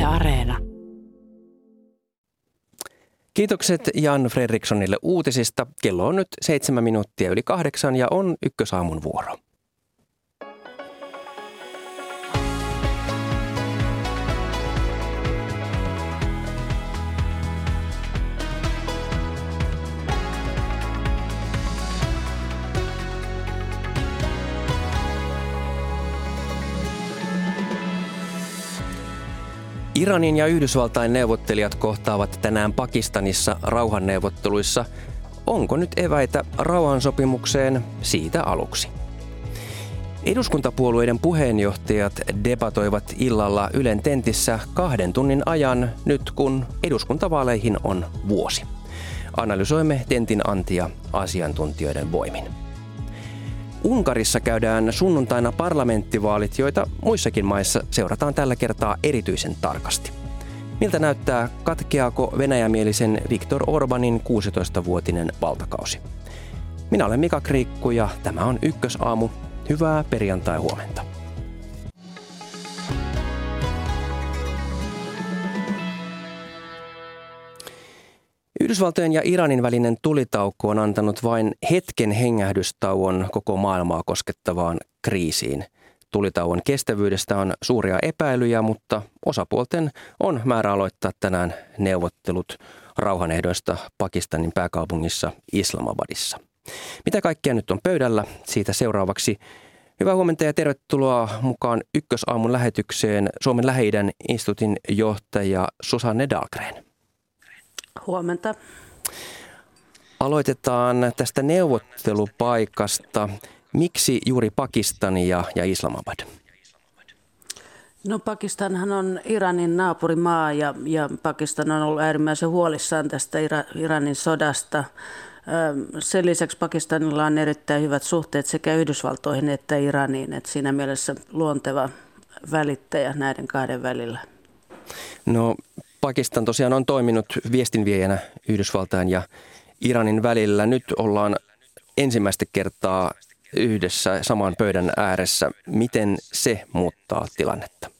Areena. Kiitokset Jan Fredrikssonille uutisista. Kello on nyt 7:07 ja on Ykkösaamun vuoro. Iranin ja Yhdysvaltain neuvottelijat kohtaavat tänään Pakistanissa rauhanneuvotteluissa. Onko nyt eväitä rauhansopimukseen? Siitä aluksi. Eduskuntapuolueiden puheenjohtajat debatoivat illalla Ylen Tentissä 2 tunnin ajan nyt kun eduskuntavaaleihin on vuosi. Analysoimme Tentin antia asiantuntijoiden voimin. Unkarissa käydään sunnuntaina parlamenttivaalit, joita muissakin maissa seurataan tällä kertaa erityisen tarkasti. Miltä näyttää, katkeaako venäjämielisen Viktor Orbanin 16-vuotinen valtakausi? Minä olen Mika Kriikku ja tämä on Ykkösaamu. Hyvää perjantai-huomenta. Yhdysvaltojen ja Iranin välinen tulitauko on antanut vain hetken hengähdystauon koko maailmaa koskettavaan kriisiin. Tulitauon kestävyydestä on suuria epäilyjä, mutta osapuolten on määrä aloittaa tänään neuvottelut rauhanehdoista Pakistanin pääkaupungissa Islamabadissa. Mitä kaikkea nyt on pöydällä? Siitä seuraavaksi. Hyvää huomenta ja tervetuloa mukaan Ykkösaamun lähetykseen Suomen Lähi-idän instituutin johtaja Susanne Dahlgren. Huomenta. Aloitetaan tästä neuvottelupaikasta. Miksi juuri Pakistan ja Islamabad? No Pakistanhan on Iranin naapurimaa ja Pakistan on ollut äärimmäisen huolissaan tästä Iranin sodasta. Sen lisäksi Pakistanilla on erittäin hyvät suhteet sekä Yhdysvaltoihin että Iraniin, että siinä mielessä luonteva välittäjä näiden kahden välillä. No Pakistan tosiaan on toiminut viestinviejänä Yhdysvaltain ja Iranin välillä. Nyt ollaan ensimmäistä kertaa yhdessä saman pöydän ääressä. Miten se muuttaa tilannetta?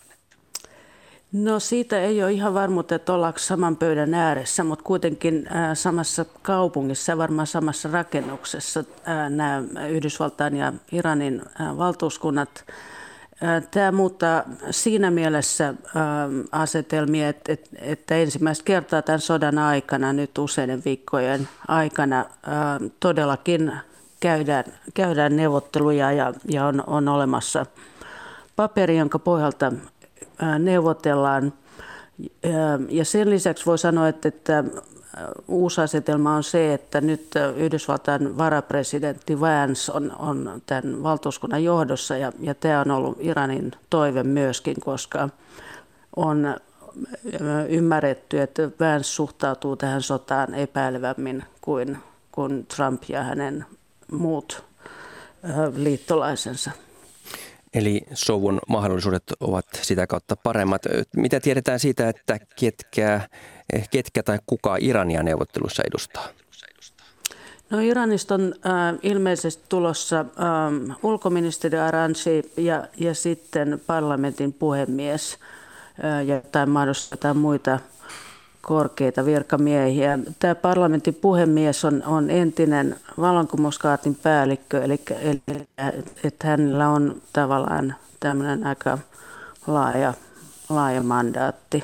No siitä ei ole ihan varmuutta, että ollaanko saman pöydän ääressä, mutta kuitenkin samassa kaupungissa ja varmaan samassa rakennuksessa nämä Yhdysvaltain ja Iranin valtuuskunnat. Tämä muuttaa siinä mielessä asetelmia, että ensimmäistä kertaa tämän sodan aikana, nyt useiden viikkojen aikana, todellakin käydään neuvotteluja ja on olemassa paperi, jonka pohjalta neuvotellaan. Ja sen lisäksi voi sanoa, että uusi asetelma on se, että nyt Yhdysvaltain varapresidentti Vance on tämän valtuuskunnan johdossa ja tämä on ollut Iranin toive myöskin, koska on ymmärretty, että Vance suhtautuu tähän sotaan epäilevämmin kuin Trump ja hänen muut liittolaisensa. Eli sovun mahdollisuudet ovat sitä kautta paremmat. Mitä tiedetään siitä, että ketkä tai kuka Irania neuvotteluissa edustaa? No Iranista on ilmeisesti tulossa ulkoministeri Aranchi ja sitten parlamentin puhemies ja mahdollisesti jotain muita korkeita virkamiehiä. Tämä parlamentin puhemies on entinen vallankumouskaartin päällikkö, eli että hänellä on tavallaan tämmöinen aika laaja mandaatti.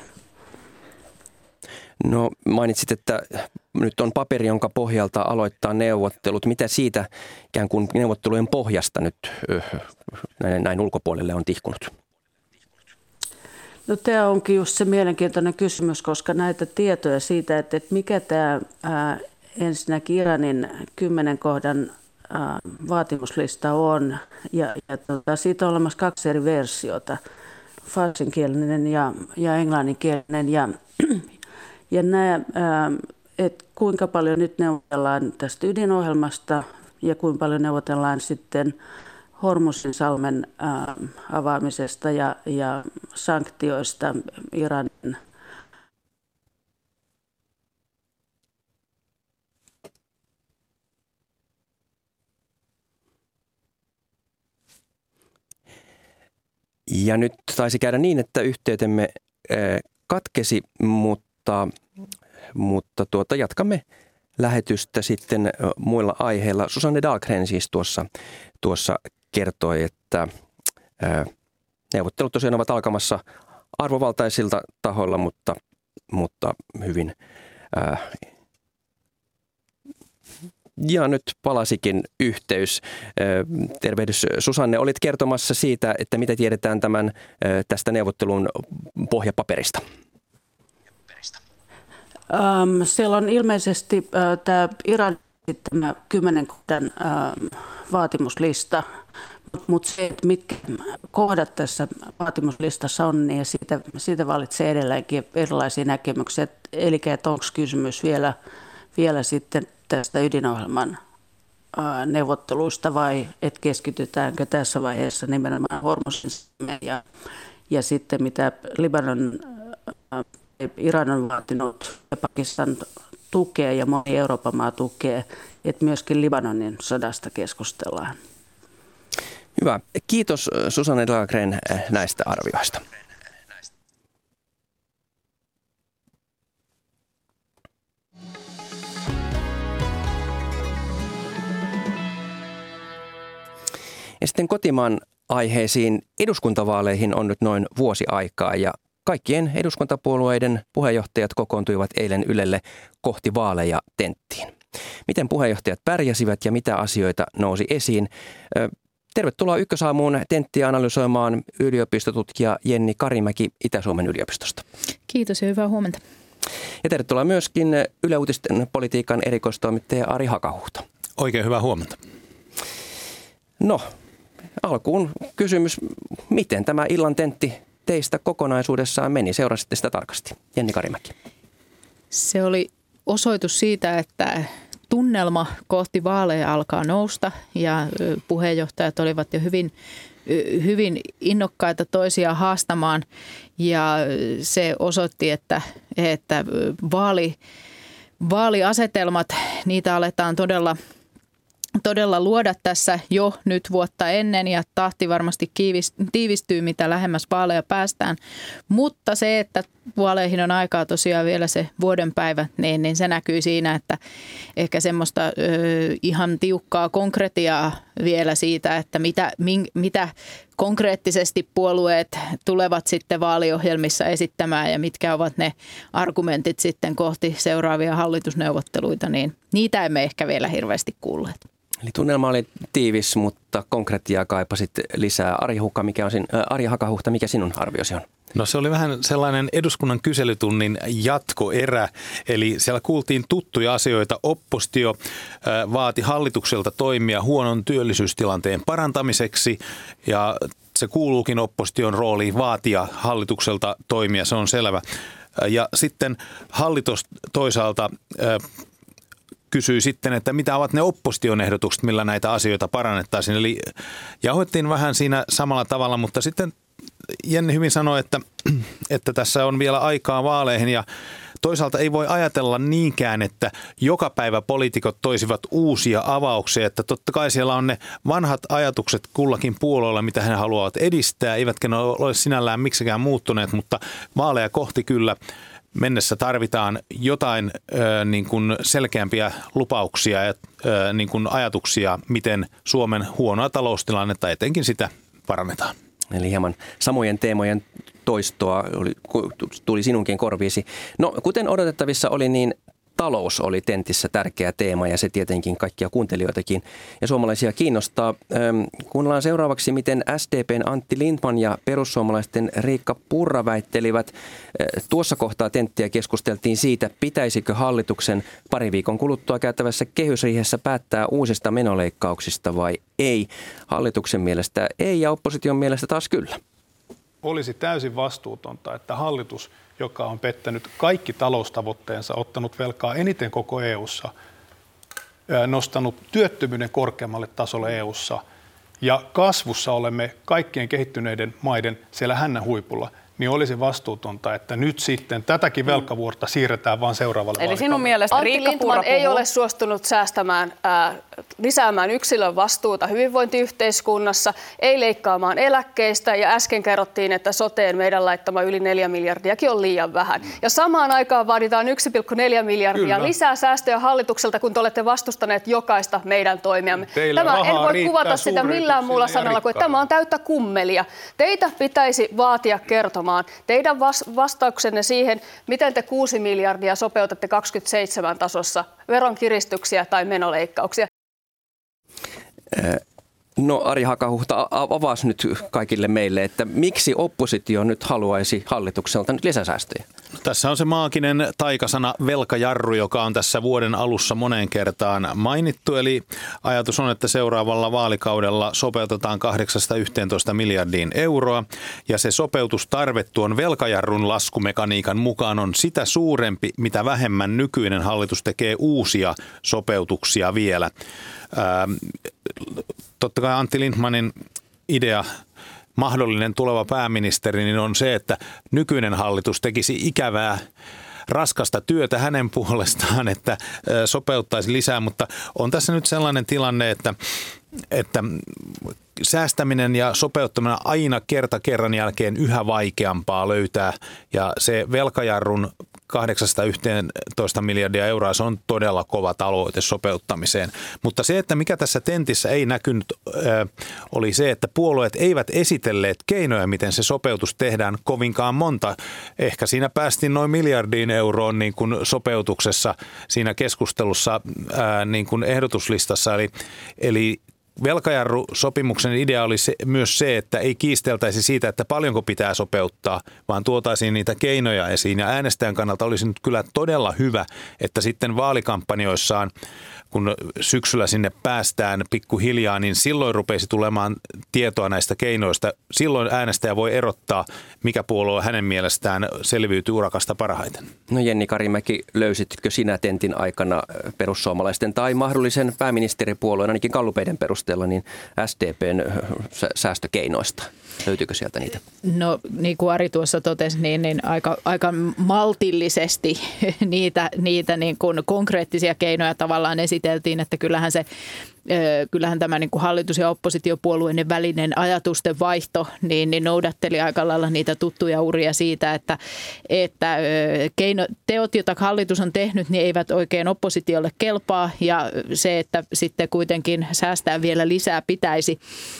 No mainitsit, että nyt on paperi, jonka pohjalta aloittaa neuvottelut. Mitä siitä ikään kuin neuvottelujen pohjasta nyt näin ulkopuolelle on tihkunut? No tämä onkin just se mielenkiintoinen kysymys, koska näitä tietoja siitä, että mikä tämä ensinnäkin Iranin 10 kohdan vaatimuslista on. Ja siitä on olemassa 2 eri versiota, farsinkielinen ja englanninkielinen. Ja nämä, että kuinka paljon nyt neuvotellaan tästä ydinohjelmasta ja kuinka paljon neuvotellaan sitten Hormuzin salmen avaamisesta ja sanktioista Iranin. Ja nyt taisi käydä niin, että yhteytemme katkesi, mutta jatkamme lähetystä sitten muilla aiheilla. Susanne Dahlgren siis tuossa kertoi, että neuvottelut tosiaan ovat alkamassa arvovaltaisilta tahoilla, mutta hyvin. Ja nyt palasikin yhteys. Tervehdys Susanne, olit kertomassa siitä, että mitä tiedetään tästä neuvottelun pohjapaperista. Siellä on ilmeisesti tämä Iranin 10 kohdan vaatimuslista, mutta se, että mitkä kohdat tässä vaatimuslistassa on, niin siitä valitsee edelleenkin erilaisia näkemyksiä. Eli että onko kysymys vielä sitten tästä ydinohjelman neuvotteluista vai että keskitytäänkö tässä vaiheessa nimenomaan Hormuzin ja sitten mitä Iran on vaatinut ja Pakistan tukee ja moni Euroopan maa tukee, että myöskin Libanonin sodasta keskustellaan. Hyvä. Kiitos Susanne Dahlgren näistä arvioista. Ja sitten kotimaan aiheisiin. Eduskuntavaaleihin on nyt noin vuosi aikaa ja kaikkien eduskuntapuolueiden puheenjohtajat kokoontuivat eilen Ylelle kohti vaaleja tenttiin. Miten puheenjohtajat pärjäsivät ja mitä asioita nousi esiin? Tervetuloa Ykkösaamuun tenttiä analysoimaan yliopistotutkija Jenni Karimäki Itä-Suomen yliopistosta. Kiitos ja hyvää huomenta. Ja tervetuloa myöskin Yle Uutisten politiikan erikoistoimittaja Ari Hakahuhto. Oikein hyvää huomenta. No, alkuun kysymys, miten tämä illan tentti teistä kokonaisuudessaan meni? Seurasitte sitä tarkasti. Jenni Karimäki. Se oli osoitus siitä, että tunnelma kohti vaaleja alkaa nousta ja puheenjohtajat olivat jo hyvin innokkaita toisiaan haastamaan ja se osoitti, että vaaliasetelmat, niitä aletaan todella luoda tässä jo nyt vuotta ennen ja tahti varmasti tiivistyy, mitä lähemmäs vaaleja päästään. Mutta se, että vaaleihin on aikaa tosiaan vielä se vuoden päivä, niin se näkyy siinä, että ehkä semmoista ihan tiukkaa konkretiaa vielä siitä, että mitä konkreettisesti puolueet tulevat sitten vaaliohjelmissa esittämään ja mitkä ovat ne argumentit sitten kohti seuraavia hallitusneuvotteluita, niin niitä emme ehkä vielä hirveästi kuulleet. Eli tunnelma oli tiivis, mutta konkretiaa kaipasit lisää. Ari Hakahuhta, mikä sinun arviosi on? No se oli vähän sellainen eduskunnan kyselytunnin jatkoerä, eli siellä kuultiin tuttuja asioita. Oppositio vaati hallitukselta toimia huonon työllisyystilanteen parantamiseksi ja se kuuluukin opposition rooliin vaatia hallitukselta toimia, se on selvä. Ja sitten hallitus toisaalta kysyi sitten, että mitä ovat ne opposition ehdotukset, millä näitä asioita parannettaisiin. Eli jauhettiin vähän siinä samalla tavalla, mutta sitten Jenni hyvin sanoi, että tässä on vielä aikaa vaaleihin ja toisaalta ei voi ajatella niinkään, että joka päivä poliitikot toisivat uusia avauksia, että totta kai siellä on ne vanhat ajatukset kullakin puolueella, mitä he haluavat edistää, eivätkä ne ole sinällään miksikään muuttuneet, mutta vaaleja kohti kyllä mennessä tarvitaan jotain niin kuin selkeämpiä lupauksia ja niin kuin ajatuksia, miten Suomen huonoa taloustilannetta etenkin sitä parannetaan. Eli hieman samojen teemojen toistoa tuli sinunkin korviisi. No, kuten odotettavissa oli, niin talous oli tentissä tärkeä teema ja se tietenkin kaikkia kuuntelijoitakin ja suomalaisia kiinnostaa. Kuunnellaan seuraavaksi, miten SDP:n Antti Lindtman ja perussuomalaisten Riikka Purra väittelivät. Tuossa kohtaa tenttiä keskusteltiin siitä, pitäisikö hallituksen pari viikon kuluttua käytävässä kehysriihessä päättää uusista menoleikkauksista vai ei. Hallituksen mielestä ei ja opposition mielestä taas kyllä. Olisi täysin vastuutonta, että hallitus, joka on pettänyt kaikki taloustavoitteensa, ottanut velkaa eniten koko EU:ssa, nostanut työttömyyden korkeammalle tasolle EU:ssa ja kasvussa olemme kaikkien kehittyneiden maiden siellä hännän huipulla, niin olisi vastuutonta, että nyt sitten tätäkin velkavuorta siirretään vaan seuraavalle vaalikaudelle. Eli sinun mielestä Riikka Purra ei ole suostunut säästämään lisäämään yksilön vastuuta hyvinvointiyhteiskunnassa, ei leikkaamaan eläkkeistä ja äsken kerrottiin, että soteen meidän laittama yli 4 miljardiakin on liian vähän. Ja samaan aikaan vaaditaan 1,4 miljardia lisää säästöjä hallitukselta, kun te olette vastustaneet jokaista meidän toimiamme. En voi kuvata sitä millään muulla sanalla kuin, että tämä on täyttä kummelia. Teitä pitäisi vaatia kertomaan teidän vastauksenne siihen, miten te 6 miljardia sopeutatte 27 tasossa veronkiristyksiä tai menoleikkauksia. No Ari Hakahuhta, avaas nyt kaikille meille, että miksi oppositio nyt haluaisi hallitukselta nyt lisäsäästöjä? Tässä on se maaginen taikasana velkajarru, joka on tässä vuoden alussa moneen kertaan mainittu. Eli ajatus on, että seuraavalla vaalikaudella sopeutetaan 8-11 miljardiin euroa. Ja se sopeutustarve tuon velkajarrun laskumekaniikan mukaan on sitä suurempi, mitä vähemmän nykyinen hallitus tekee uusia sopeutuksia vielä. Totta kai Antti Lindtmanin idea, mahdollinen tuleva pääministeri, niin on se, että nykyinen hallitus tekisi ikävää, raskasta työtä hänen puolestaan, että sopeuttaisi lisää, mutta on tässä nyt sellainen tilanne, että säästäminen ja sopeuttaminen aina kerta kerran jälkeen yhä vaikeampaa löytää, ja se velkajarrun 8-11 miljardia euroa, se on todella kova tavoite sopeuttamiseen. Mutta se, että mikä tässä tentissä ei näkynyt, oli se, että puolueet eivät esitelleet keinoja, miten se sopeutus tehdään kovinkaan monta. Ehkä siinä päästiin noin miljardiin euroon niin kuin sopeutuksessa siinä keskustelussa niin kuin ehdotuslistassa. Eli velkajarrusopimuksen idea oli myös se, että ei kiisteltäisi siitä, että paljonko pitää sopeuttaa, vaan tuotaisiin niitä keinoja esiin. Ja äänestäjän kannalta olisi nyt kyllä todella hyvä, että sitten vaalikampanjoissaan, kun syksyllä sinne päästään pikkuhiljaa, niin silloin rupeisi tulemaan tietoa näistä keinoista. Silloin äänestäjä voi erottaa, mikä puolue hänen mielestään selviytyy urakasta parhaiten. No Jenni Karimäki, löysitkö sinä tentin aikana perussuomalaisten tai mahdollisen pääministeripuolueen, ainakin gallupeiden perusteella, niin SDPn säästökeinoista? Löytyykö sieltä niitä? No niin kuin Ari tuossa totesi, niin aika maltillisesti niitä niin kuin konkreettisia keinoja tavallaan esiteltiin, että kyllähän tämä niin kuin hallitus- ja oppositiopuolueiden välinen ajatusten vaihto niin noudatteli aika lailla niitä tuttuja uria siitä, että teot, joita hallitus on tehnyt, niin eivät oikein oppositiolle kelpaa, ja se, että sitten kuitenkin säästää vielä lisää pitäisi.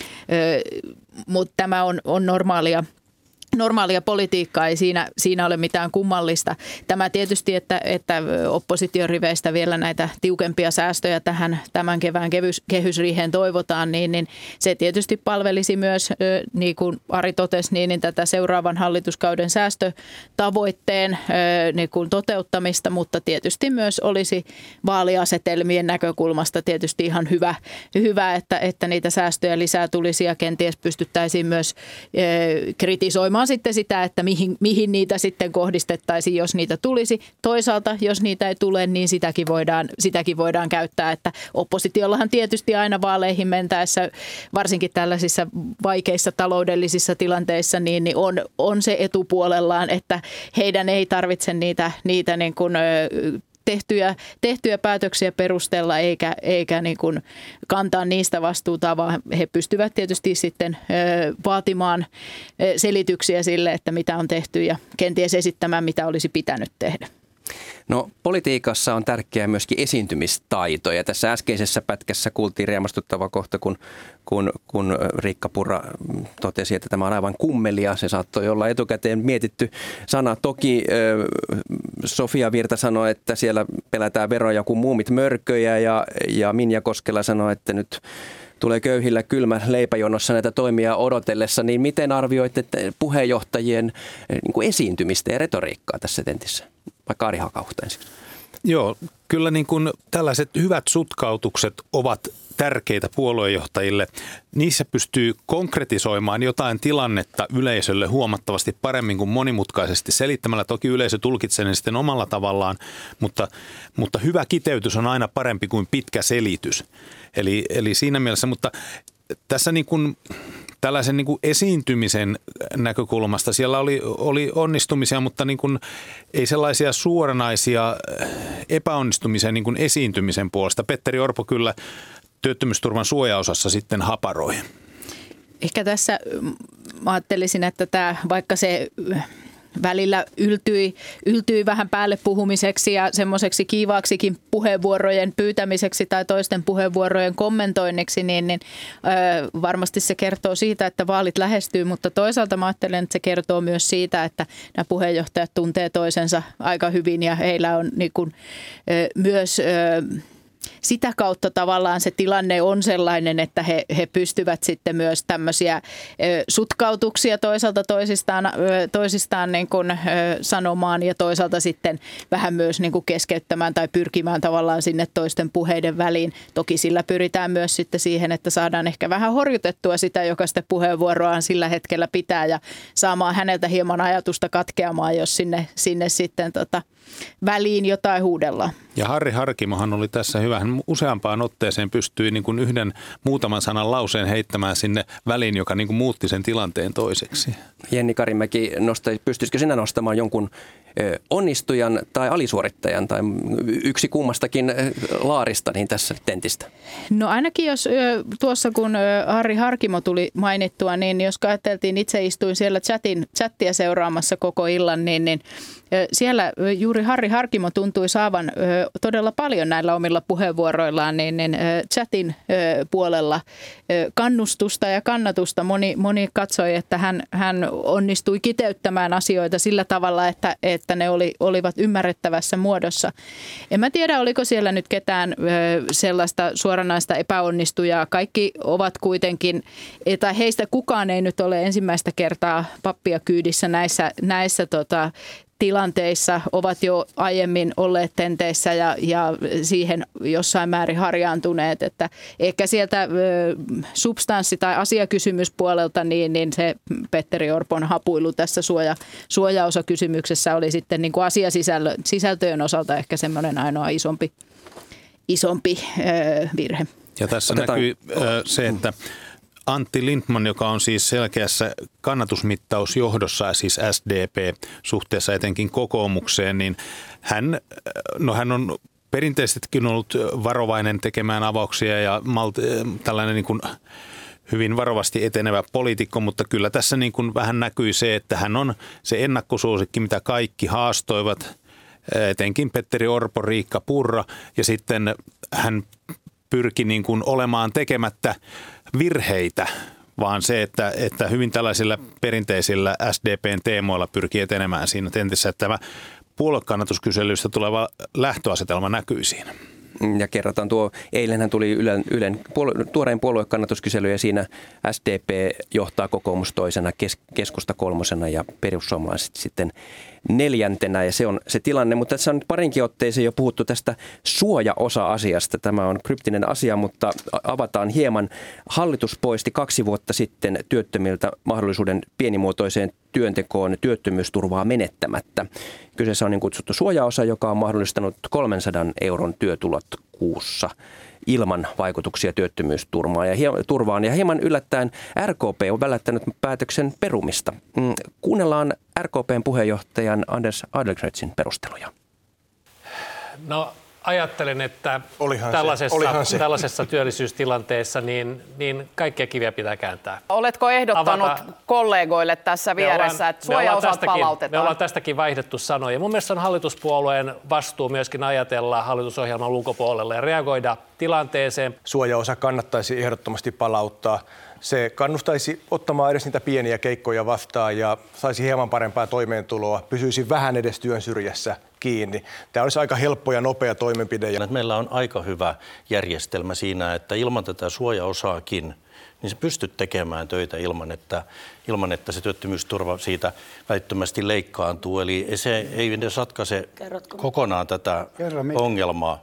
Mutta tämä on normaalia politiikkaa, ei siinä ole mitään kummallista. Tämä tietysti, että opposition riveistä vielä näitä tiukempia säästöjä tämän kevään kehysriiheen toivotaan, niin se tietysti palvelisi myös, niin kuin Ari totesi, niin tätä seuraavan hallituskauden säästötavoitteen niin kuin toteuttamista, mutta tietysti myös olisi vaaliasetelmien näkökulmasta tietysti ihan hyvä että niitä säästöjä lisää tulisi ja kenties pystyttäisiin myös kritisoimaan sitten sitä, että mihin niitä sitten kohdistettaisiin, jos niitä tulisi. Toisaalta, jos niitä ei tule, niin sitäkin voidaan käyttää, että oppositiollahan tietysti aina vaaleihin mentäessä, varsinkin tällaisissa vaikeissa taloudellisissa tilanteissa, niin on se etupuolellaan, että heidän ei tarvitse niitä niin kuin tehtyjä päätöksiä perustella eikä niin kuin kantaa niistä vastuuta, vaan he pystyvät tietysti sitten vaatimaan selityksiä sille, että mitä on tehty ja kenties esittämään, mitä olisi pitänyt tehdä. No politiikassa on tärkeää myöskin esiintymistaito, ja tässä äskeisessä pätkässä kuultiin riemastuttava kohta, kun Riikka Purra totesi, että tämä on aivan kummelia. Se saattoi olla etukäteen mietitty sana. Toki Sofia Virta sanoi, että siellä pelätään veroja kuin muumit mörköjä, ja Minja Koskela sanoi, että nyt tulee köyhillä kylmä leipäjonossa näitä toimia odotellessa, niin miten arvioitte puheenjohtajien niin kuin esiintymistä ja retoriikkaa tässä tentissä? Vaikka Ari Hakahuhta ensin. Joo, kyllä niin kuin tällaiset hyvät sutkautukset ovat tärkeitä puoluejohtajille. Niissä pystyy konkretisoimaan jotain tilannetta yleisölle huomattavasti paremmin kuin monimutkaisesti selittämällä. Toki yleisö tulkitsee ne sitten omalla tavallaan, mutta hyvä kiteytys on aina parempi kuin pitkä selitys. Eli siinä mielessä, mutta tässä niin kuin tällaisen niin kuin esiintymisen näkökulmasta siellä oli onnistumisia, mutta niin kuin ei sellaisia suoranaisia epäonnistumisia niin kuin esiintymisen puolesta. Petteri Orpo kyllä työttömyysturvan suojaosassa sitten haparoi? Ehkä tässä mä ajattelisin, että vaikka se välillä yltyi vähän päälle puhumiseksi ja semmoiseksi kiivaaksikin puheenvuorojen pyytämiseksi tai toisten puheenvuorojen kommentoinniksi, niin varmasti se kertoo siitä, että vaalit lähestyy, mutta toisaalta mä ajattelen, että se kertoo myös siitä, että nämä puheenjohtajat tuntee toisensa aika hyvin ja heillä on niin kuin, myös sitä kautta tavallaan se tilanne on sellainen, että he pystyvät sitten myös tämmöisiä sutkautuksia toisaalta toisistaan niin kuin sanomaan ja toisaalta sitten vähän myös niin kuin keskeyttämään tai pyrkimään tavallaan sinne toisten puheiden väliin. Toki sillä pyritään myös sitten siihen, että saadaan ehkä vähän horjutettua sitä, joka sitä puheenvuoroaan sillä hetkellä pitää ja saamaan häneltä hieman ajatusta katkeamaan, jos sinne sitten väliin jotain huudellaan. Ja Harri Harkimohan oli tässä hyvä. Hän useampaan otteeseen pystyi niin kuin yhden muutaman sanan lauseen heittämään sinne väliin, joka niin kuin muutti sen tilanteen toiseksi. Jenni Karimäki, pystyisikö sinä nostamaan jonkun onnistujan tai alisuorittajan tai yksi kummastakin laarista niin tässä tentistä? No ainakin jos tuossa kun Harri Harkimo tuli mainittua, niin jos ajateltiin, itse istuin siellä chattia seuraamassa koko illan, niin siellä juuri Harri Harkimo tuntui saavan todella paljon näillä omilla puheenvuoroillaan niin chatin puolella kannustusta ja kannatusta. Moni katsoi, että hän onnistui kiteyttämään asioita sillä tavalla, että ne olivat ymmärrettävässä muodossa. En mä tiedä, oliko siellä nyt ketään sellaista suoranaista epäonnistujaa. Kaikki ovat kuitenkin, tai heistä kukaan ei nyt ole ensimmäistä kertaa pappia kyydissä näissä tilanteissa, ovat jo aiemmin olleet tenteissä ja siihen jossain määrin harjaantuneet, että ehkä sieltä substanssi- tai asiakysymyspuolelta niin se Petteri Orpon hapuilu tässä suojaosakysymyksessä oli sitten niin kuin asiasisältöjen osalta ehkä semmoinen ainoa isompi virhe. Ja tässä näkyy se, että Antti Lindtman, joka on siis selkeässä kannatusmittausjohdossa, siis SDP suhteessa etenkin kokoomukseen, niin hän on perinteisestikin ollut varovainen tekemään avauksia ja tällainen niin kuin hyvin varovasti etenevä poliitikko, mutta kyllä tässä niin kuin vähän näkyy se, että hän on se ennakkosuosikki, mitä kaikki haastoivat, etenkin Petteri Orpo, Riikka Purra, ja sitten hän pyrki niin kuin olemaan tekemättä virheitä, vaan se, että hyvin tällaisilla perinteisillä SDPn teemoilla pyrkii etenemään siinä tentissä, että tämä puoluekannatuskyselyistä tuleva lähtöasetelma näkyy siinä. Ja kerrotaan eilenhän tuli Ylen tuorein puoluekannatuskysely ja siinä SDP johtaa kokoomus toisena, keskusta kolmosena ja perussuomalaiset sitten neljäntenä ja se on se tilanne. Mutta tässä on nyt parinkin otteeseen jo puhuttu tästä suojaosa-asiasta. Tämä on kryptinen asia, mutta avataan hieman. Hallitus poisti 2 vuotta sitten työttömiltä mahdollisuuden pienimuotoiseen työntekoon työttömyysturvaa menettämätä. Kyseessä on niin kutsuttu suojaosa, joka on mahdollistanut 300 euron työtulot kuussa ilman vaikutuksia työttömyysturvaan ja hieman yllättäen RKP on välättänyt päätöksen perumista. Kuunnellaan RKPn puheenjohtajan Anders Adlercreutzin perusteluja. No ajattelen, että tällaisessa työllisyystilanteessa niin kaikkia kiviä pitää kääntää. Oletko ehdottanut kollegoille tässä vieressä, että suojaosat palautetaan? Me ollaan tästäkin vaihdettu sanoja. Mun mielestä on hallituspuolueen vastuu myöskin ajatella hallitusohjelman ulkopuolelle ja reagoida tilanteeseen. Suojaosa kannattaisi ehdottomasti palauttaa. Se kannustaisi ottamaan edes niitä pieniä keikkoja vastaan ja saisi hieman parempaa toimeentuloa, pysyisi vähän edes työn syrjässä kiinni. Tämä olisi aika helppo ja nopea toimenpide. Meillä on aika hyvä järjestelmä siinä, että ilman tätä suojaosaakin, niin se pystyt tekemään töitä ilman, että se työttömyysturva siitä välittömästi leikkaantuu. Eli se ei edes ratkaise kokonaan tätä ongelmaa.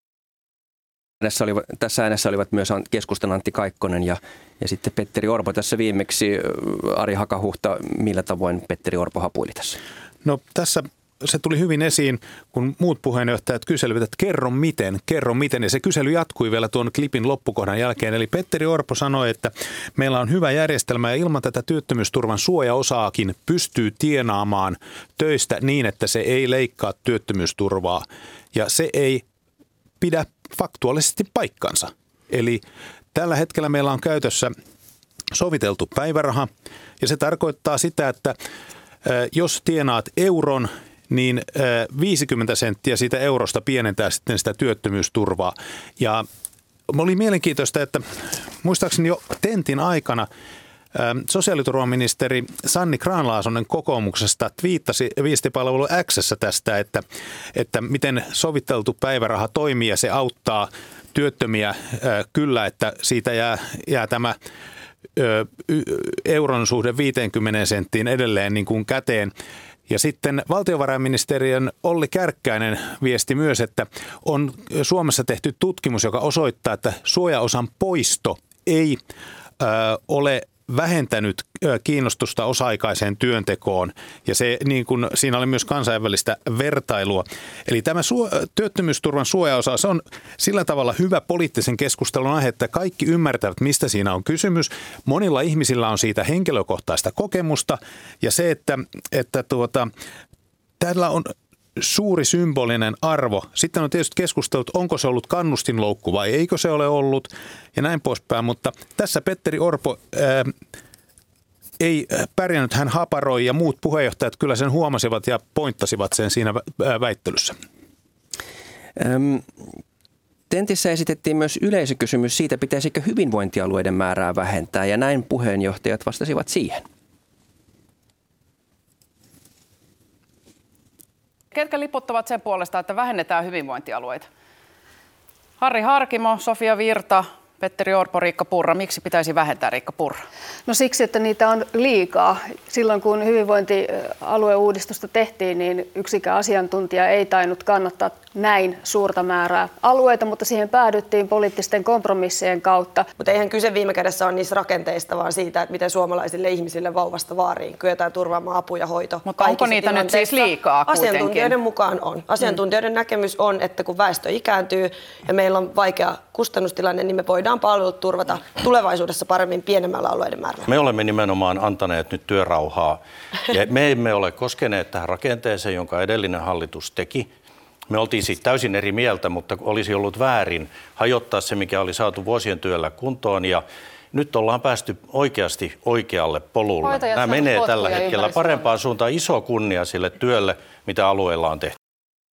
Tässä äänessä olivat myös keskustan Antti Kaikkonen ja sitten Petteri Orpo tässä viimeksi. Ari Hakahuhta, millä tavoin Petteri Orpo hapuili tässä? No tässä se tuli hyvin esiin, kun muut puheenjohtajat kyselivät, että kerro miten. Ja se kysely jatkui vielä tuon klipin loppukohdan jälkeen. Eli Petteri Orpo sanoi, että meillä on hyvä järjestelmä ja ilman tätä työttömyysturvan suojaosaakin pystyy tienaamaan töistä niin, että se ei leikkaa työttömyysturvaa. Ja se ei pidä faktuaalisesti paikkansa. Eli tällä hetkellä meillä on käytössä soviteltu päiväraha ja se tarkoittaa sitä, että jos tienaat euron, niin 50 senttiä siitä eurosta pienentää sitten sitä työttömyysturvaa. Ja oli mielenkiintoista, että muistaakseni jo tentin aikana sosiaaliturvaministeri Sanni Grahn-Laasonen kokoomuksesta twiittasi viestipalvelu X:ssä tästä, että miten soviteltu päiväraha toimii ja se auttaa työttömiä kyllä, että siitä jää tämä euron suhde 50 senttiin edelleen niin kuin käteen. Ja sitten valtiovarainministeriön Olli Kärkkäinen viesti myös, että on Suomessa tehty tutkimus, joka osoittaa, että suojaosan poisto ei ole vähentänyt kiinnostusta osa-aikaiseen työntekoon ja se, niin kuin, siinä oli myös kansainvälistä vertailua. Eli tämä työttömyysturvan suojaosa, se on sillä tavalla hyvä poliittisen keskustelun aihe, että kaikki ymmärtävät, mistä siinä on kysymys. Monilla ihmisillä on siitä henkilökohtaista kokemusta ja se, että tällä on suuri symbolinen arvo. Sitten on tietysti keskustelut, onko se ollut kannustinloukku vai eikö se ole ollut ja näin poispäin, mutta tässä Petteri Orpo ei pärjännyt, hän haparoi ja muut puheenjohtajat kyllä sen huomasivat ja pointtasivat sen siinä väittelyssä. Tentissä esitettiin myös yleisökysymys siitä, pitäisikö hyvinvointialueiden määrää vähentää ja näin puheenjohtajat vastasivat siihen. Ketkä liputtavat sen puolesta, että vähennetään hyvinvointialueita? Harri Harkimo, Sofia Virta, Petteri Orpo, Riikka Purra. Miksi pitäisi vähentää, Riikka Purra? No siksi, että niitä on liikaa. Silloin kun hyvinvointialueuudistusta tehtiin, niin yksikään asiantuntija ei tainnut kannattaa näin suurta määrää alueita, mutta siihen päädyttiin poliittisten kompromissien kautta. Mutta eihän kyse viime kädessä ole niistä rakenteista, vaan siitä, että miten suomalaisille ihmisille vauvasta vaariin kyetään turvaamaan apu ja hoito. Mutta onko niitä nyt siis liikaa kuitenkin? Asiantuntijoiden mukaan on. Asiantuntijoiden näkemys on, että kun väestö ikääntyy ja meillä on vaikea kustannustilanne, niin me voidaan palvelut turvata tulevaisuudessa paremmin pienemmällä alueiden määrällä. Me olemme nimenomaan antaneet nyt työrauhaa ja me emme ole koskeneet tähän rakenteeseen, jonka edellinen hallitus teki. Me oltiin siitä täysin eri mieltä, mutta olisi ollut väärin hajottaa se, mikä oli saatu vuosien työllä kuntoon ja nyt ollaan päästy oikeasti oikealle polulle. Nämä menee tällä hetkellä parempaan suuntaan. Iso kunnia sille työlle, mitä alueella on tehty.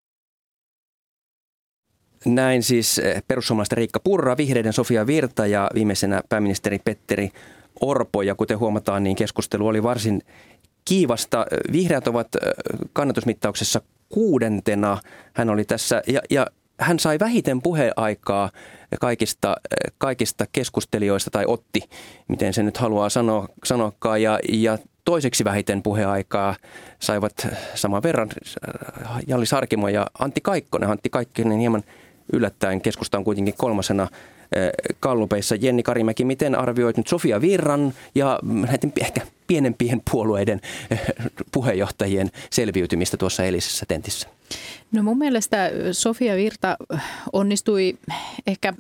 Näin siis perussuomalaisten Riikka Purra, vihreiden Sofia Virta ja viimeisenä pääministeri Petteri Orpo. Ja kuten huomataan, niin keskustelu oli varsin kiivasta. Vihreät ovat kannatusmittauksessa 6. Hän oli tässä ja hän sai vähiten puheaikaa kaikista keskustelijoista tai otti, miten se nyt haluaa sanoakaan. Ja toiseksi vähiten puheaikaa saivat saman verran Jallis Harkimo ja Antti Kaikkonen. Antti Kaikkonen hieman yllättäen, keskusta on kuitenkin 3. gallupeissa. Jenni Karimäki, miten arvioit nyt Sofia Virran ja näiden ehkä pienempien puolueiden puheenjohtajien selviytymistä tuossa eilisessä tentissä? No mun mielestä Sofia Virta onnistui ehkä,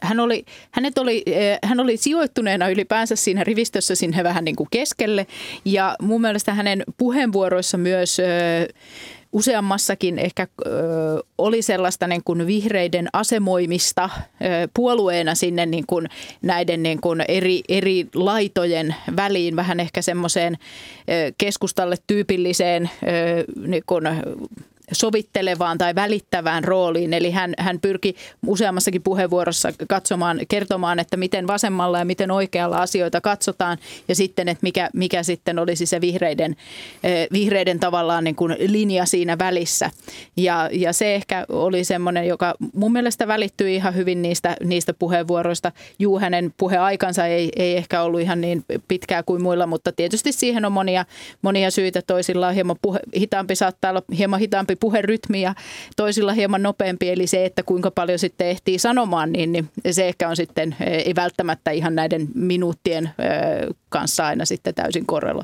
hän oli sijoittuneena ylipäänsä siinä rivistössä sinne vähän niin kuin keskelle ja mun mielestä hänen puheenvuoroissa myös useammassakin ehkä oli sellaista niin kuin vihreiden asemoimista puolueena sinne niin kuin näiden niin kuin eri laitojen väliin, vähän ehkä semmoiseen keskustalle tyypilliseen niin kuin sovittelevaan tai välittävään rooliin. Eli hän pyrki useammassakin puheenvuorossa kertomaan, että miten vasemmalla ja miten oikealla asioita katsotaan ja sitten, että mikä sitten olisi se vihreiden tavallaan niin kuin linja siinä välissä. Ja se ehkä oli semmoinen, joka mun mielestä välittyi ihan hyvin niistä puheenvuoroista. Juu, hänen puheaikansa ei ehkä ollut ihan niin pitkää kuin muilla, mutta tietysti siihen on monia syitä. Toisilla on hieman hitaampi, saattaa olla hieman hitaampi puherytmi ja toisilla hieman nopeampi, eli se, että kuinka paljon sitten ehtii sanomaan, niin se ehkä on sitten, ei välttämättä ihan näiden minuuttien kanssa aina sitten täysin korrella.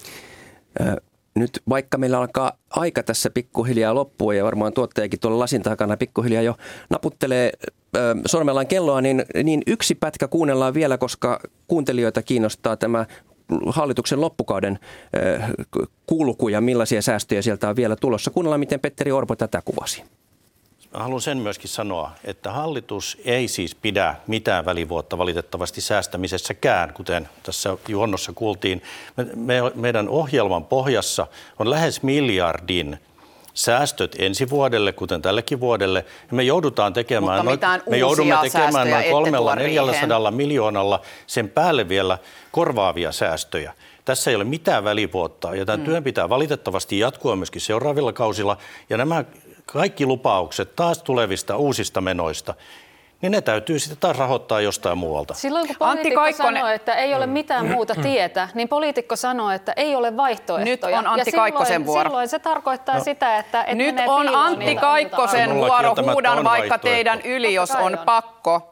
Nyt vaikka meillä alkaa aika tässä pikkuhiljaa loppua ja varmaan tuottajakin tuolla lasin takana pikkuhiljaa jo naputtelee sormellaan kelloa, niin yksi pätkä kuunnellaan vielä, koska kuuntelijoita kiinnostaa tämä hallituksen loppukauden kulku ja millaisia säästöjä sieltä on vielä tulossa. Kuunnellaan, miten Petteri Orpo tätä kuvasi. haluan sen myöskin sanoa, että hallitus ei siis pidä mitään välivuotta valitettavasti säästämisessäkään, kuten tässä juonnossa kuultiin. Meidän ohjelman pohjassa on lähes miljardin säästöt ensi vuodelle, kuten tällekin vuodelle. Me joudutaan tekemään noin 300-400 miljoonalla sen päälle vielä korvaavia säästöjä. Tässä ei ole mitään välivuotta ja tämän työn pitää valitettavasti jatkua myöskin seuraavilla kausilla. Ja nämä kaikki lupaukset taas tulevista uusista menoista, niin ne täytyy sitten taas rahoittaa jostain muualta. Silloin kun poliitikko sanoo, että ei ole mitään muuta tietä, niin poliitikko sanoo, että ei ole vaihtoehtoja. Nyt on Antti Kaikkosen vuoro. Silloin se tarkoittaa sitä, että nyt on Antti Kaikkosen vuoro. Huudan vaikka teidän yli, jos on pakko.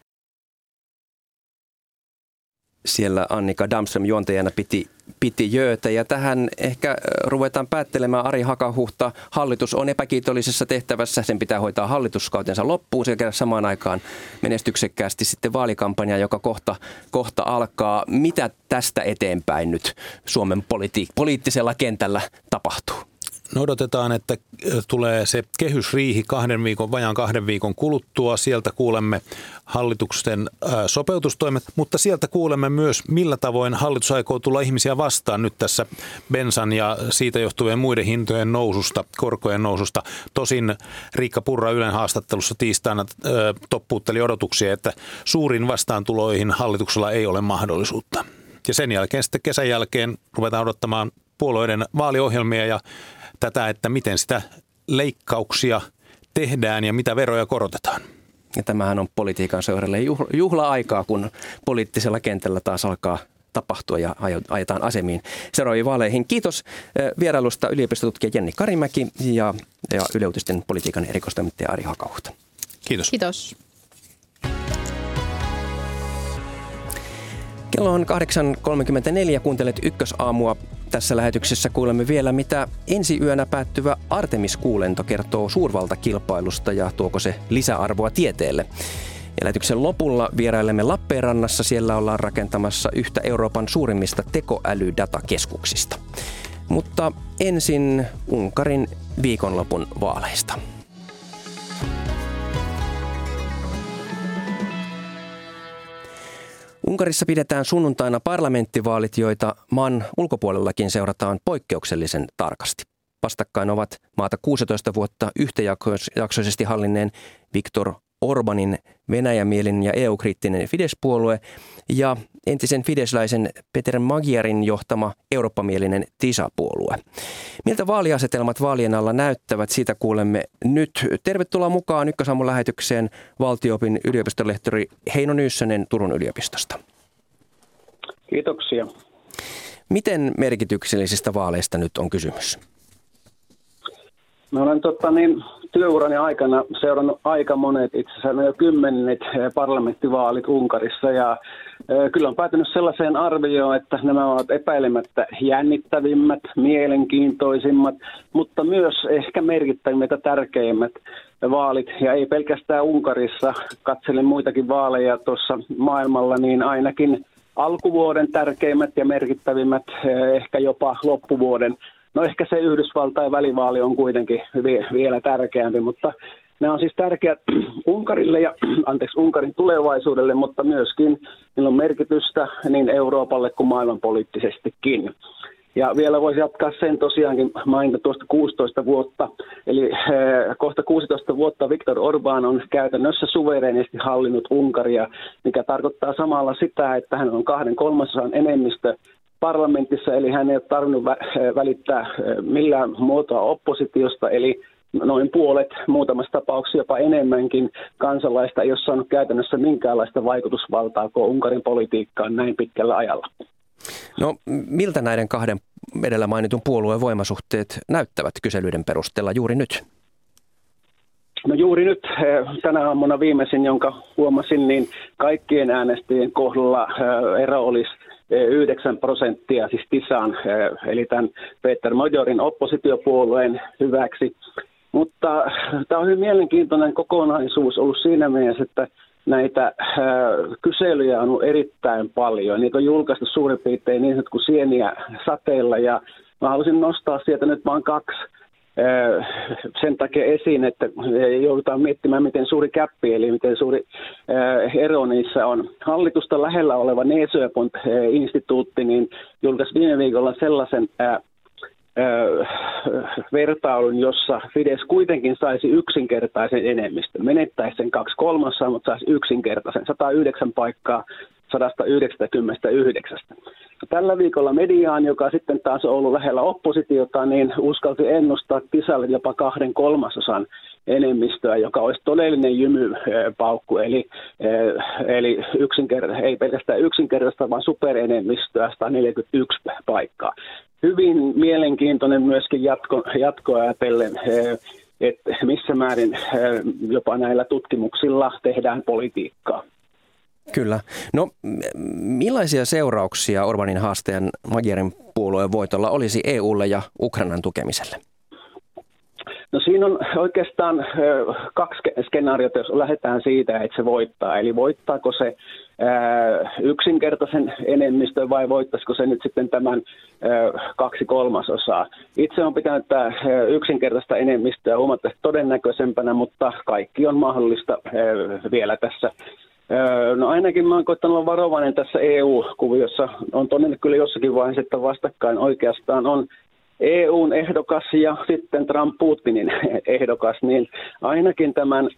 Siellä Annika Damström juontajana piti jöötä ja tähän ehkä ruvetaan päättelemään. Ari Hakahuhta, hallitus on epäkiitollisessa tehtävässä, sen pitää hoitaa hallituskautensa loppuun sekä samaan aikaan menestyksekkäästi sitten vaalikampanja, joka kohta alkaa. Mitä tästä eteenpäin nyt Suomen poliittisella kentällä tapahtuu? No odotetaan, että tulee se kehysriihi vajaan 2 viikon kuluttua. Sieltä kuulemme hallituksen sopeutustoimet, mutta sieltä kuulemme myös, millä tavoin hallitus aikoo tulla ihmisiä vastaan nyt tässä bensan ja siitä johtuvien muiden hintojen noususta, korkojen noususta. Tosin Riikka Purra Ylen haastattelussa tiistaina toppuutteli odotuksia, että suurin vastaantuloihin hallituksella ei ole mahdollisuutta. Ja sen jälkeen sitten kesän jälkeen ruvetaan odottamaan puolueiden vaaliohjelmia ja tätä, että miten sitä leikkauksia tehdään ja mitä veroja korotetaan. Ja tämähän on politiikan seuralle juhla-aikaa, kun poliittisella kentällä taas alkaa tapahtua ja ajetaan asemiin seuraaviin vaaleihin. Kiitos vierailusta yliopistotutkija Jenni Karimäki ja Yle Uutisten politiikan erikoistoimittaja Ari Hakahuhta. Kiitos. Kiitos. Kello on 8.34, kuuntelet Ykkösaamua. Tässä lähetyksessä kuulemme vielä, mitä ensi yönä päättyvä Artemis-kuulento kertoo suurvaltakilpailusta ja tuoko se lisäarvoa tieteelle. Ja lähetyksen lopulla vierailemme Lappeenrannassa. Siellä ollaan rakentamassa yhtä Euroopan suurimmista tekoälydatakeskuksista. Mutta ensin Unkarin viikonlopun vaaleista. Unkarissa pidetään sunnuntaina parlamenttivaalit, joita maan ulkopuolellakin seurataan poikkeuksellisen tarkasti. Vastakkain ovat maata 16 vuotta yhtäjaksoisesti hallinneen Viktor Orbanin venäjämielinen ja EU-kriittinen Fidesz-puolue ja entisen fideszläisen Peter Magyarin johtama eurooppamielinen TISA-puolue. Miltä vaaliasetelmat vaalien alla näyttävät, siitä kuulemme nyt. Tervetuloa mukaan Ykkösaamun lähetykseen valtio-opin yliopistolehtori Heino Nyyssönen Turun yliopistosta. Kiitoksia. Miten merkityksellisistä vaaleista nyt on kysymys? Mä olen työurani aikana seurannut aika monet, itse asiassa jo 10 parlamenttivaalit Unkarissa ja kyllä on päätynyt sellaiseen arvioon, että nämä ovat epäilemättä jännittävimmät, mielenkiintoisimmat, mutta myös ehkä merkittävimmät ja tärkeimmät vaalit. Ja ei pelkästään Unkarissa, katselen muitakin vaaleja tuossa maailmalla, niin ainakin alkuvuoden tärkeimmät ja merkittävimmät, ehkä jopa loppuvuoden. No ehkä se Yhdysvaltain välivaali on kuitenkin vielä tärkeämpi, mutta nämä on siis tärkeät Unkarille ja Unkarin tulevaisuudelle, mutta myöskin niillä on merkitystä niin Euroopalle kuin maailmanpoliittisestikin. Ja vielä voisi jatkaa sen tosiaankin mainita tuosta 16 vuotta, eli kohta 16 vuotta Viktor Orbán on käytännössä suvereenisti hallinnut Unkaria, mikä tarkoittaa samalla sitä, että hän on 2/3 enemmistö parlamentissa, eli hän ei ole tarvinnut välittää millään muotoa oppositiosta, eli noin puolet, muutamassa tapauksessa jopa enemmänkin kansalaista ei ole saanut käytännössä minkäänlaista vaikutusvaltaa Unkarin politiikkaan näin pitkällä ajalla. No miltä näiden 2 edellä mainitun puolueen voimasuhteet näyttävät kyselyiden perusteella juuri nyt? No juuri nyt, tänä aamuna viimeisin, jonka huomasin, niin kaikkien äänestäjien kohdalla ero olisi 9%, siis TISAn, eli tämän Peter Magyarin oppositiopuolueen hyväksi. Mutta tämä on hyvin mielenkiintoinen kokonaisuus ollut siinä mielessä, että näitä kyselyjä on ollut erittäin paljon. Niitä on julkaistu suurin piirtein niin kuin sieniä sateella ja mä haluaisin nostaa sieltä nyt vain 2 sen takia esiin, että joudutaan miettimään, miten suuri käppi, eli miten suuri ero niissä on. Hallitusta lähellä oleva Nedsjöpont-instituutti niin julkaisi viime viikolla sellaisen vertailun, jossa Fidesz kuitenkin saisi yksinkertaisen enemmistön. Menettäisi sen 2/3, mutta saisi yksinkertaisen 109 paikkaa 199. Tällä viikolla Mediaan, joka sitten taas on ollut lähellä oppositiota, niin uskalti ennustaa Tisalle jopa 2/3 enemmistöä, joka olisi todellinen jymypaukku, eli ei pelkästään yksinkertaista, vaan superenemmistöä 141 paikkaa. Hyvin mielenkiintoinen myöskin jatkoa ajatellen, että missä määrin jopa näillä tutkimuksilla tehdään politiikkaa. Kyllä. No millaisia seurauksia Orbanin haastajan Magyarin puolueen voitolla olisi EUlle ja Ukrainan tukemiselle? No siinä on oikeastaan 2 skenaariota, jos lähdetään siitä, että se voittaa. Eli voittaako se yksinkertaisen enemmistön vai voittaisiko se nyt sitten tämän 2/3? Itse on pitänyt tämä yksinkertaista enemmistöä huomattavasti todennäköisempänä, mutta kaikki on mahdollista vielä tässä. No ainakin mä oon koittanut olla varovainen tässä EU-kuviossa. On todennäköisesti kyllä jossakin vaiheessa, että vastakkain oikeastaan on EUn ehdokas ja sitten Trump-Putinin ehdokas, niin ainakin tämän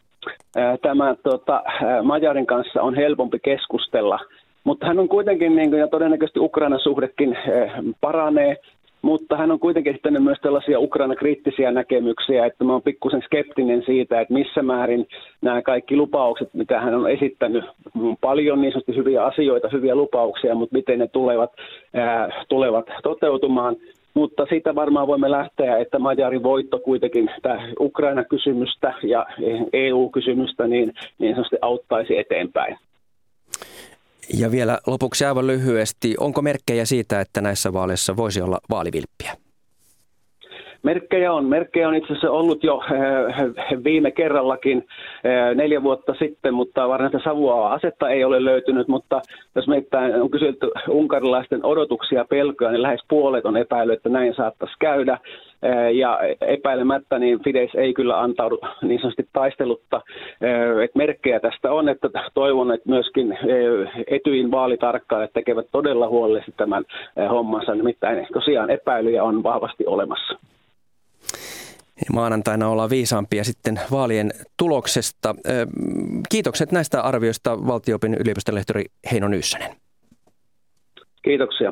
Magyarin kanssa on helpompi keskustella. Mutta hän on kuitenkin, niin kuin, ja todennäköisesti Ukrainan suhdekin paranee, mutta hän on kuitenkin esittänyt myös tällaisia Ukraina-kriittisiä näkemyksiä, että mä oon pikkusen skeptinen siitä, että missä määrin nämä kaikki lupaukset, mitä hän on esittänyt, paljon niin sanotusti hyviä asioita, hyviä lupauksia, mutta miten ne tulevat toteutumaan. Mutta siitä varmaan voimme lähteä, että Magyarin voitto kuitenkin tämä Ukraina-kysymystä ja EU-kysymystä niin sanotusti auttaisi eteenpäin. Ja vielä lopuksi aivan lyhyesti, onko merkkejä siitä, että näissä vaaleissa voisi olla vaalivilppiä? Merkkejä on itse asiassa ollut jo viime kerrallakin 4 vuotta sitten, mutta varsinaista savuavaa asetta ei ole löytynyt, mutta jos meitä on kysytty unkarilaisten odotuksia ja pelkoja, niin lähes puolet on epäillyt, että näin saattaisi käydä. Ja epäilemättä niin Fidesz ei kyllä antaudu niin sanotusti taistelutta. Että merkkejä tästä on, että toivon, että myöskin Etyjin vaalitarkkailijat tekevät todella huolellisesti tämän hommansa. Nimittäin tosiaan epäilyjä on vahvasti olemassa. Maanantaina ollaan viisaampia sitten vaalien tuloksesta. Kiitokset näistä arvioista valtio-opin yliopistonlehtori Heino Nyyssänen. Kiitoksia.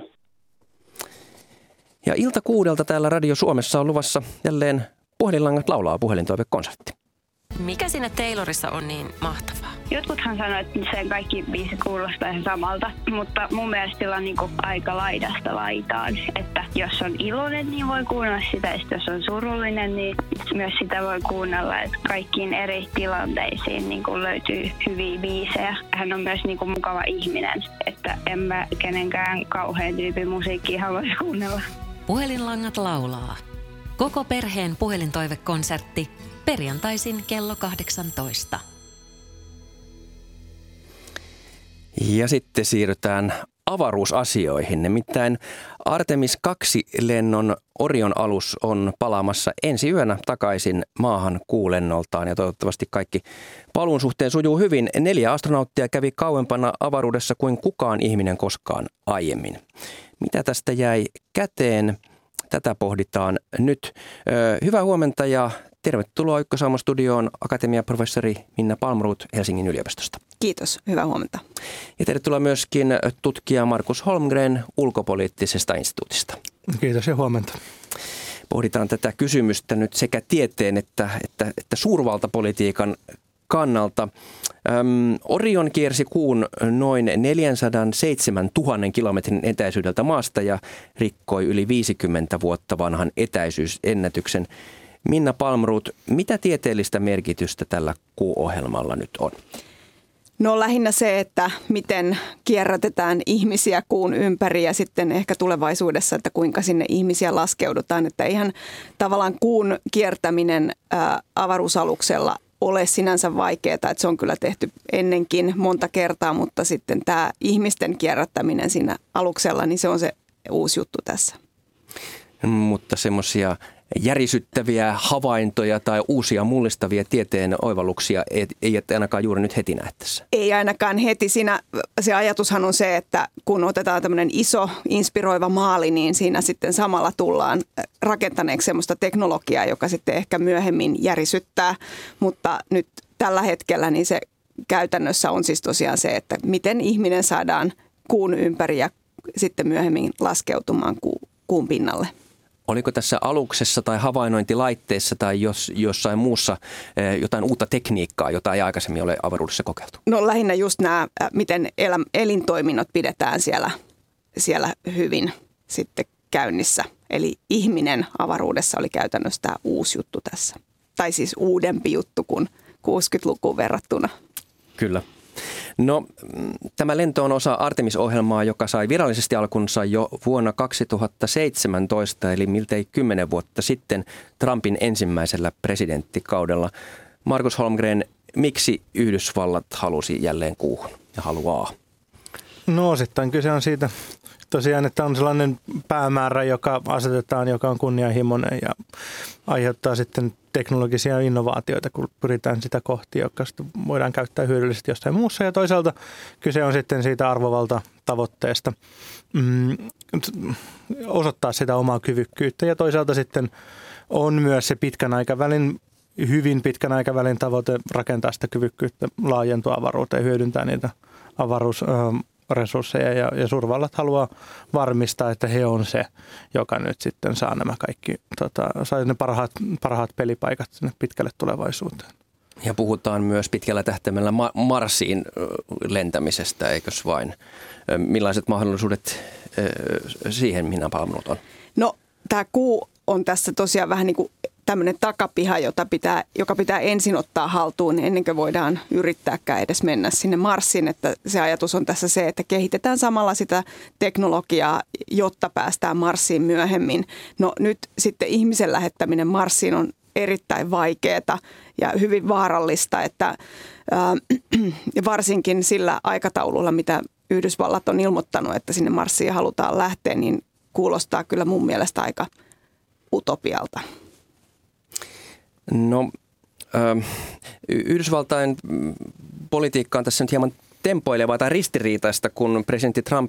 Ja ilta 6 täällä Radio Suomessa on luvassa jälleen Puhelinlangat laulaa puhelintoivekonsertti. Mikä siinä Taylorissa on niin mahtavaa? Jotkuthan sanoo, että sen kaikki biisit kuulostaa ihan samalta, mutta mun mielestä sillä on niinku aika laidasta laitaan. Että jos on iloinen, niin voi kuunnella sitä, ja jos on surullinen, niin myös sitä voi kuunnella. Että kaikkiin eri tilanteisiin niinku löytyy hyviä biisejä. Hän on myös niinku mukava ihminen, että en mä kenenkään kauhean tyypin musiikkia haluaisi kuunnella. Puhelinlangat laulaa. Koko perheen puhelintoivekonsertti perjantaisin kello 18. Ja sitten siirrytään avaruusasioihin. Nimittäin Artemis 2-lennon Orion-alus on palaamassa ensi yönä takaisin maahan kuulennoltaan ja toivottavasti kaikki paluun suhteen sujuu hyvin. 4 astronauttia kävi kauempana avaruudessa kuin kukaan ihminen koskaan aiemmin. Mitä tästä jäi käteen? Tätä pohditaan nyt. Hyvää huomenta ja tervetuloa Ykkösaamu-studioon akatemiaprofessori Minna Palmroth Helsingin yliopistosta. Kiitos, hyvää huomenta. Ja tervetuloa myöskin tutkija Markus Holmgren Ulkopoliittisesta instituutista. Kiitos ja huomenta. Pohditaan tätä kysymystä nyt sekä tieteen että suurvaltapolitiikan kannalta. Orion kiersi kuun noin 407 000 kilometrin etäisyydeltä maasta ja rikkoi yli 50 vuotta vanhan etäisyysennätyksen. Minna Palmroth, mitä tieteellistä merkitystä tällä kuuohjelmalla nyt on? No lähinnä se, että miten kierrätetään ihmisiä kuun ympäri ja sitten ehkä tulevaisuudessa, että kuinka sinne ihmisiä laskeudutaan. Että ihan tavallaan kuun kiertäminen avaruusaluksella ole sinänsä vaikeaa, että se on kyllä tehty ennenkin monta kertaa, mutta sitten tämä ihmisten kierrättäminen siinä aluksella, niin se on se uusi juttu tässä. Mutta semmoisia järisyttäviä havaintoja tai uusia mullistavia tieteen oivalluksia ei ainakaan juuri nyt heti näe tässä? Ei ainakaan heti. Siinä se ajatushan on se, että kun otetaan tämmöinen iso inspiroiva maali, niin siinä sitten samalla tullaan rakentaneeksi semmoista teknologiaa, joka sitten ehkä myöhemmin järisyttää, mutta nyt tällä hetkellä niin se käytännössä on siis tosiaan se, että miten ihminen saadaan kuun ympäri ja sitten myöhemmin laskeutumaan kuun pinnalle. Oliko tässä aluksessa tai havainnointilaitteessa tai jossain muussa jotain uutta tekniikkaa, jota ei aikaisemmin ole avaruudessa kokeiltu? No lähinnä just nämä, miten elintoiminnot pidetään siellä hyvin sitten käynnissä. Eli ihminen avaruudessa oli käytännössä tämä uusi juttu tässä. Tai siis uudempi juttu kuin 60-lukuun verrattuna. Kyllä. No, tämä lento on osa Artemis-ohjelmaa, joka sai virallisesti alkunsa jo vuonna 2017, eli miltei 10 vuotta sitten Trumpin ensimmäisellä presidenttikaudella. Markus Holmgren, miksi Yhdysvallat halusi jälleen kuuhun ja haluaa? No osittain kyse on siitä tosiaan, että on sellainen päämäärä, joka asetetaan, joka on kunnianhimoinen ja aiheuttaa sitten teknologisia innovaatioita, kun pyritään sitä kohti, joka voidaan käyttää hyödyllisesti jossain muussa. Ja toisaalta kyse on sitten siitä arvovaltatavoitteesta osoittaa sitä omaa kyvykkyyttä. Ja toisaalta sitten on myös se hyvin pitkän aikavälin tavoite rakentaa sitä kyvykkyyttä, laajentua avaruuteen, hyödyntää niitä avaruusresursseja. Ja suurvallat haluaa varmistaa, että he on se, joka nyt sitten saa nämä kaikki, saa ne parhaat pelipaikat sinne pitkälle tulevaisuuteen. Ja puhutaan myös pitkällä tähtäimellä Marsiin lentämisestä, eikös vain? Millaiset mahdollisuudet siihen Minna Palmroth on? No tämä kuu on tässä tosiaan vähän niin kuin tämmöinen takapiha, joka pitää ensin ottaa haltuun ennen kuin voidaan yrittääkään edes mennä sinne Marsiin. Että se ajatus on tässä se, että kehitetään samalla sitä teknologiaa, jotta päästään Marsiin myöhemmin. No nyt sitten ihmisen lähettäminen Marsiin on erittäin vaikeaa ja hyvin vaarallista, että varsinkin sillä aikataululla, mitä Yhdysvallat on ilmoittanut, että sinne Marsiin halutaan lähteä, niin kuulostaa kyllä mun mielestä aika utopialta. No, Yhdysvaltain politiikka on tässä nyt hieman tempoilevaa tai ristiriitaista, kun presidentti Trump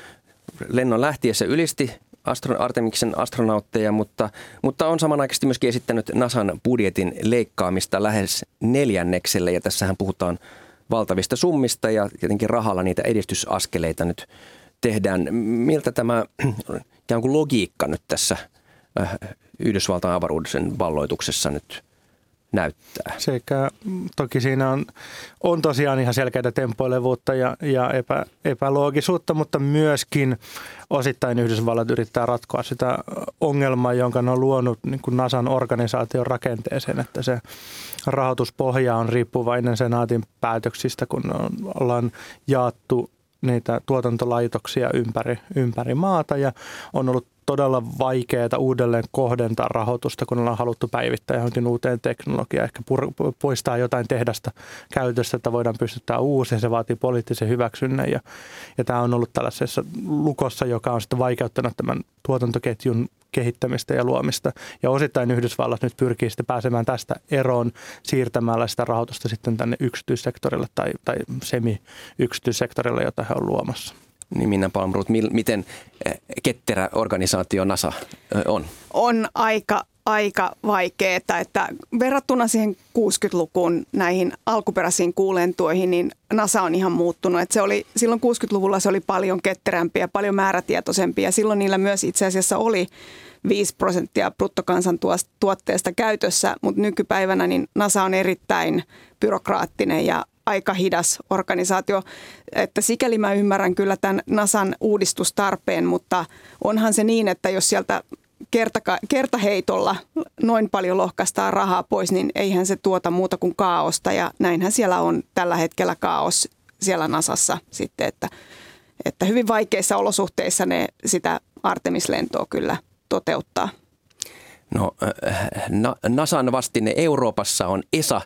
lennon lähtiessä ylisti Artemiksen astronautteja, mutta on samanaikaisesti myöskin esittänyt NASAn budjetin leikkaamista lähes 4/4, ja tässähän puhutaan valtavista summista ja tietenkin rahalla niitä edistysaskeleita nyt tehdään. Miltä tämä ikään kuin logiikka nyt tässä Yhdysvaltain avaruuden valloituksessa nyt näyttää? Sekä toki siinä on tosiaan ihan selkeää tempoilevuutta ja epäloogisuutta, mutta myöskin osittain Yhdysvallat yrittää ratkoa sitä ongelmaa, jonka ne on luonut niin kuin NASAn organisaation rakenteeseen, että se rahoituspohja on riippuvainen senaatin päätöksistä, kun ollaan jaettu niitä tuotantolaitoksia ympäri maata ja on ollut todella vaikeaa uudelleen kohdentaa rahoitusta, kun ollaan haluttu päivittää johonkin uuteen teknologiaan. Ehkä poistaa jotain tehdasta käytöstä, että voidaan pystyttää uusi. Se vaatii poliittisen hyväksynnän ja tämä on ollut tällaisessa lukossa, joka on sitten vaikeuttanut tämän tuotantoketjun kehittämistä ja luomista. Ja osittain Yhdysvallat nyt pyrkii sitten pääsemään tästä eroon siirtämällä sitä rahoitusta sitten tänne yksityissektorille tai semi-yksityissektorille, jota he on luomassa. Niin Minna Palmroth, miten ketterä organisaatio NASA on? On aika vaikeaa, että verrattuna siihen 60-lukuun näihin alkuperäisiin kuulentoihin, niin NASA on ihan muuttunut. Että silloin 60-luvulla se oli paljon ketterämpi ja paljon määrätietoisempi ja silloin niillä myös itse asiassa oli 5% bruttokansantuotteesta käytössä, mutta nykypäivänä niin NASA on erittäin byrokraattinen ja aika hidas organisaatio, että sikäli mä ymmärrän kyllä tämän NASAn uudistustarpeen, mutta onhan se niin, että jos sieltä kertaheitolla noin paljon lohkaistaan rahaa pois, niin eihän se tuota muuta kuin kaaosta ja näinhän siellä on tällä hetkellä kaos siellä NASassa sitten, että hyvin vaikeissa olosuhteissa ne sitä Artemis-lentoa kyllä toteuttaa. No, NASAn vastine Euroopassa on ESA,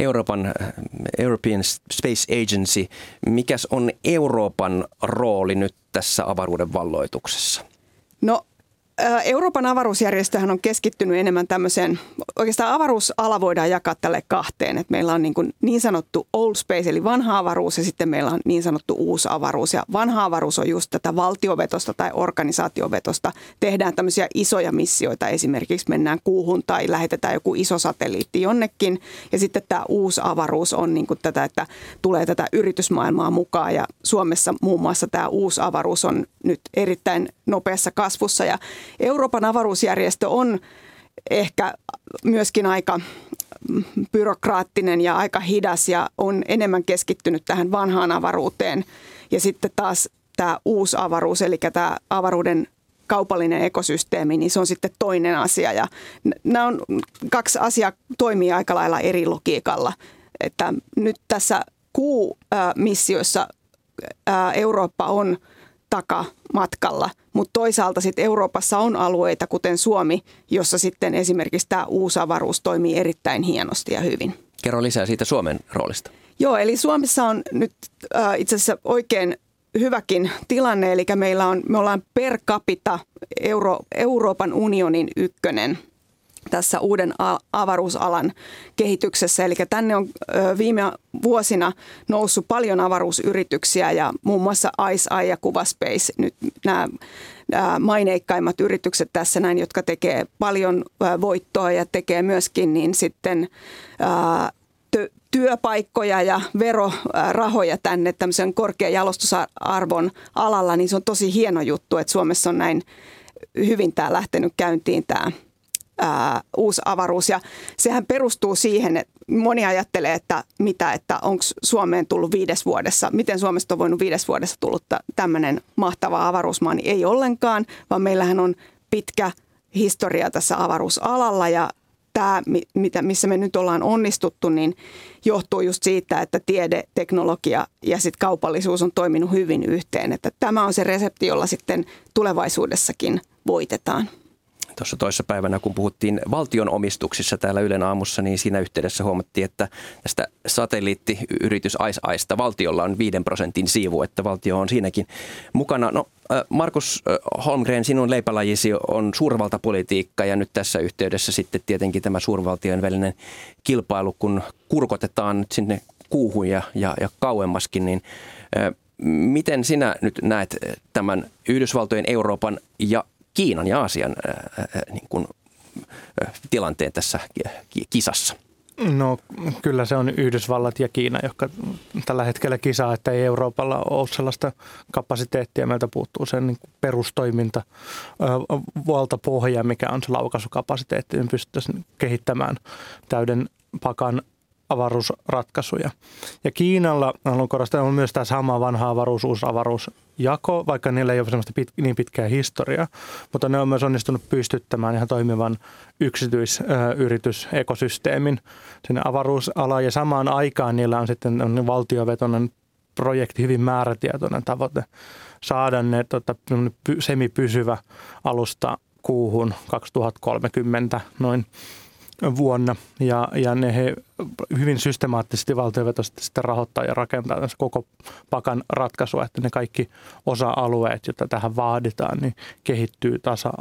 European Space Agency. Mikäs on Euroopan rooli nyt tässä avaruuden valloituksessa? No, Euroopan avaruusjärjestöhän on keskittynyt enemmän tämmöiseen, oikeastaan avaruusala voidaan jakaa tälle kahteen, että meillä on niin sanottu old space eli vanha avaruus ja sitten meillä on niin sanottu uusi avaruus ja vanha avaruus on just tätä valtiovetosta tai organisaatiovetosta. Tehdään tämmöisiä isoja missioita, esimerkiksi mennään kuuhun tai lähetetään joku iso satelliitti jonnekin ja sitten tämä uusi avaruus on niin kuin tätä, että tulee tätä yritysmaailmaa mukaan ja Suomessa muun muassa tämä uusi avaruus on nyt erittäin nopeassa kasvussa ja Euroopan avaruusjärjestö on ehkä myöskin aika byrokraattinen ja aika hidas ja on enemmän keskittynyt tähän vanhaan avaruuteen. Ja sitten taas tämä uusi avaruus, eli tämä avaruuden kaupallinen ekosysteemi, niin se on sitten toinen asia. Ja nämä on kaksi asiaa toimii aika lailla eri logiikalla. Että nyt tässä Q-missioissa Eurooppa on takamatkalla, mutta toisaalta sitten Euroopassa on alueita, kuten Suomi, jossa sitten esimerkiksi tämä uusi avaruus toimii erittäin hienosti ja hyvin. Kerro lisää siitä Suomen roolista. Joo, eli Suomessa on nyt itse asiassa oikein hyväkin tilanne, eli me ollaan per capita Euroopan unionin ykkönen tässä uuden avaruusalan kehityksessä. Eli tänne on viime vuosina noussut paljon avaruusyrityksiä ja muun muassa ICEYE ja Kuvaspace, nyt nämä maineikkaimmat yritykset tässä näin, jotka tekee paljon voittoa ja tekee myöskin niin sitten työpaikkoja ja verorahoja tänne tämmöisen korkean jalostusarvon alalla, niin se on tosi hieno juttu, että Suomessa on näin hyvin tämä lähtenyt käyntiin tämä uusi avaruus. Ja sehän perustuu siihen, että moni ajattelee, että onko Suomeen tullut 5 vuodessa, miten Suomesta on voinut 5 vuodessa tullut tämmöinen mahtava avaruusmaa, niin ei ollenkaan, vaan meillähän on pitkä historia tässä avaruusalalla ja tämä, missä me nyt ollaan onnistuttu, niin johtuu just siitä, että tiede, teknologia ja sitten kaupallisuus on toiminut hyvin yhteen. Että tämä on se resepti, jolla sitten tulevaisuudessakin voitetaan. Tuossa toissapäivänä, kun puhuttiin valtion omistuksissa täällä Ylen aamussa, niin siinä yhteydessä huomattiin, että tästä satelliittiyritys ICEYEsta valtiolla on 5% siivu, että valtio on siinäkin mukana. No, Markus Holmgren, sinun leipälajisi on suurvaltapolitiikka ja nyt tässä yhteydessä sitten tietenkin tämä suurvaltioiden välinen kilpailu, kun kurkotetaan nyt sinne kuuhun ja kauemmaskin, niin miten sinä nyt näet tämän Yhdysvaltojen, Euroopan ja Kiinan ja Aasian niin kuin, tilanteen tässä kisassa? No kyllä se on Yhdysvallat ja Kiina, jotka tällä hetkellä kisaa, että ei Euroopalla ole sellaista kapasiteettia. Meiltä puuttuu sen niin perustoiminta, valtapohja, mikä on se laukaisukapasiteetti. Me pystyttäisiin kehittämään täyden pakan avaruusratkaisuja. Ja Kiinalla, haluan korostaa, on myös tämä sama vanha avaruus, uusi avaruusjako, vaikka niillä ei ole semmoista niin pitkää historiaa, mutta ne on myös onnistunut pystyttämään ihan toimivan yksityisyritysekosysteemin sinne avaruusalaan ja samaan aikaan niillä on sitten valtiovetoinen projekti, hyvin määrätietoinen tavoite saada ne semipysyvä alusta kuuhun 2030 noin vuonna ja ne he hyvin systemaattisesti valtiovetoisesti sitten rahoittaa ja rakentaa tässä koko pakan ratkaisua, että ne kaikki osa-alueet, joita tähän vaaditaan, niin kehittyy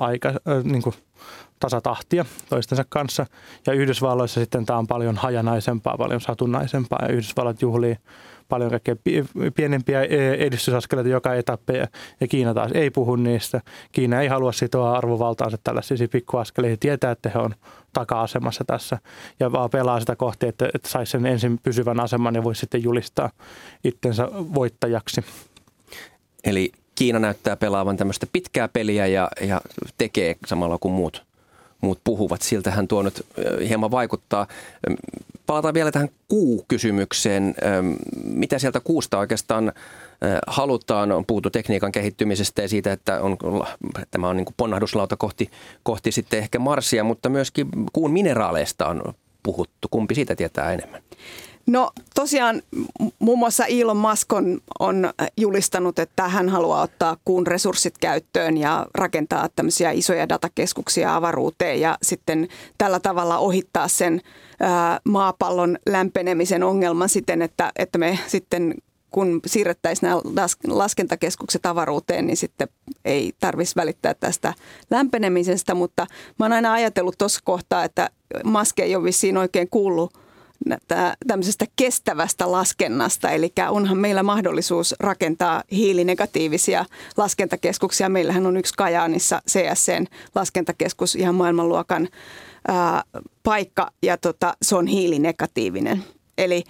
tasatahtia toistensa kanssa. Ja Yhdysvalloissa sitten tämä on paljon hajanaisempaa, paljon satunnaisempaa ja Yhdysvallat juhlii paljon kaikkea pienempiä edistysaskeleita joka etappeja ja Kiina taas ei puhu niistä. Kiina ei halua sitoa arvovaltaansa tällaisia pikkuaskeleita, tietää, että he on taka-asemassa tässä ja vaan pelaa sitä kohti, että saisi sen ensin pysyvän aseman ja voisi sitten julistaa itsensä voittajaksi. Eli Kiina näyttää pelaavan tämmöistä pitkää peliä ja tekee samalla kuin muut puhuvat. Siltähän tuo nyt hieman vaikuttaa. Palataan vielä tähän Q-kysymykseen. Mitä sieltä Q:sta oikeastaan halutaan? On puhuttu tekniikan kehittymisestä ja siitä, että tämä on niin kuin ponnahduslauta kohti sitten ehkä Marsia, mutta myöskin Q:n mineraaleista on puhuttu. Kumpi siitä tietää enemmän? No tosiaan muun muassa Elon Musk on julistanut, että hän haluaa ottaa Q:n resurssit käyttöön ja rakentaa tämmöisiä isoja datakeskuksia avaruuteen ja sitten tällä tavalla ohittaa sen maapallon lämpenemisen ongelman siten, että me sitten kun siirrettäisiin nämä laskentakeskukset avaruuteen, niin sitten ei tarvitsisi välittää tästä lämpenemisestä, mutta mä oon aina ajatellut tuossa kohtaa, että Musk ei ole vissiin oikein kuullut tämmöisestä kestävästä laskennasta, eli onhan meillä mahdollisuus rakentaa hiilinegatiivisia laskentakeskuksia. Meillähän on yksi Kajaanissa CSC:n laskentakeskus, ihan maailmanluokan paikka, ja se on hiilinegatiivinen. Eli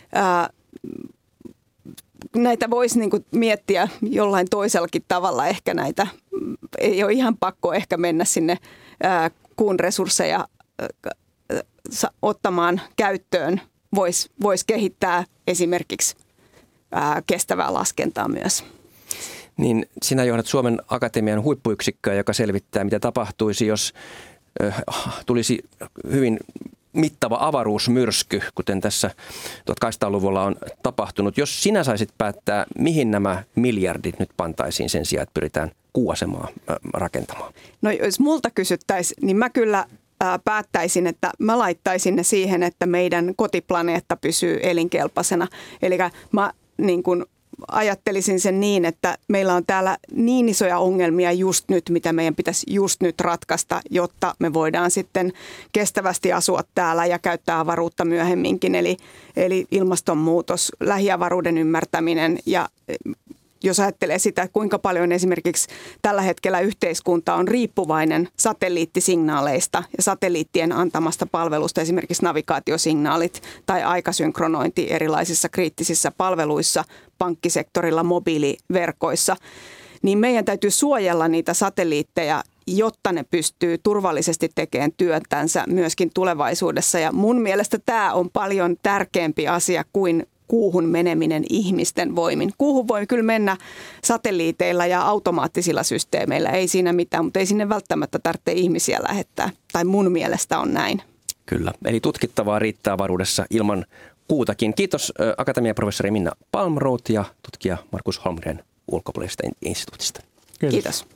näitä voisi niinku miettiä jollain toisellakin tavalla, ehkä näitä ei ole ihan pakko ehkä mennä sinne kuun resursseja ottamaan käyttöön, voisi kehittää esimerkiksi kestävää laskentaa myös. Niin sinä johdat Suomen Akatemian huippuyksikköä, joka selvittää, mitä tapahtuisi, jos tulisi hyvin mittava avaruusmyrsky, kuten tässä 1800-luvulla on tapahtunut. Jos sinä saisit päättää, mihin nämä miljardit nyt pantaisiin sen sijaan, että pyritään kuuasemaa rakentamaan? No jos multa kysyttäisiin, niin mä kyllä päättäisin, että mä laittaisin ne siihen, että meidän kotiplaneetta pysyy elinkelpoisena. Eli mä niin kun ajattelisin sen niin, että meillä on täällä niin isoja ongelmia just nyt, mitä meidän pitäisi just nyt ratkaista, jotta me voidaan sitten kestävästi asua täällä ja käyttää avaruutta myöhemminkin. Eli ilmastonmuutos, lähiavaruuden ymmärtäminen ja jos ajattelee sitä, kuinka paljon esimerkiksi tällä hetkellä yhteiskunta on riippuvainen satelliittisignaaleista ja satelliittien antamasta palvelusta, esimerkiksi navigaatiosignaalit tai aikasynkronointi erilaisissa kriittisissä palveluissa, pankkisektorilla, mobiiliverkoissa, niin meidän täytyy suojella niitä satelliitteja, jotta ne pystyy turvallisesti tekemään työtänsä myöskin tulevaisuudessa. Ja mun mielestä tämä on paljon tärkeämpi asia kuin kuuhun meneminen ihmisten voimin. Kuuhun voi kyllä mennä satelliiteilla ja automaattisilla systeemeillä, ei siinä mitään, mutta ei sinne välttämättä tarvitse ihmisiä lähettää. Tai mun mielestä on näin. Kyllä, eli tutkittavaa riittää avaruudessa ilman kuutakin. Kiitos akatemiaprofessori Minna Palmroth ja tutkija Markus Holmgren ulkopoliittisesta instituutista. Kiitos.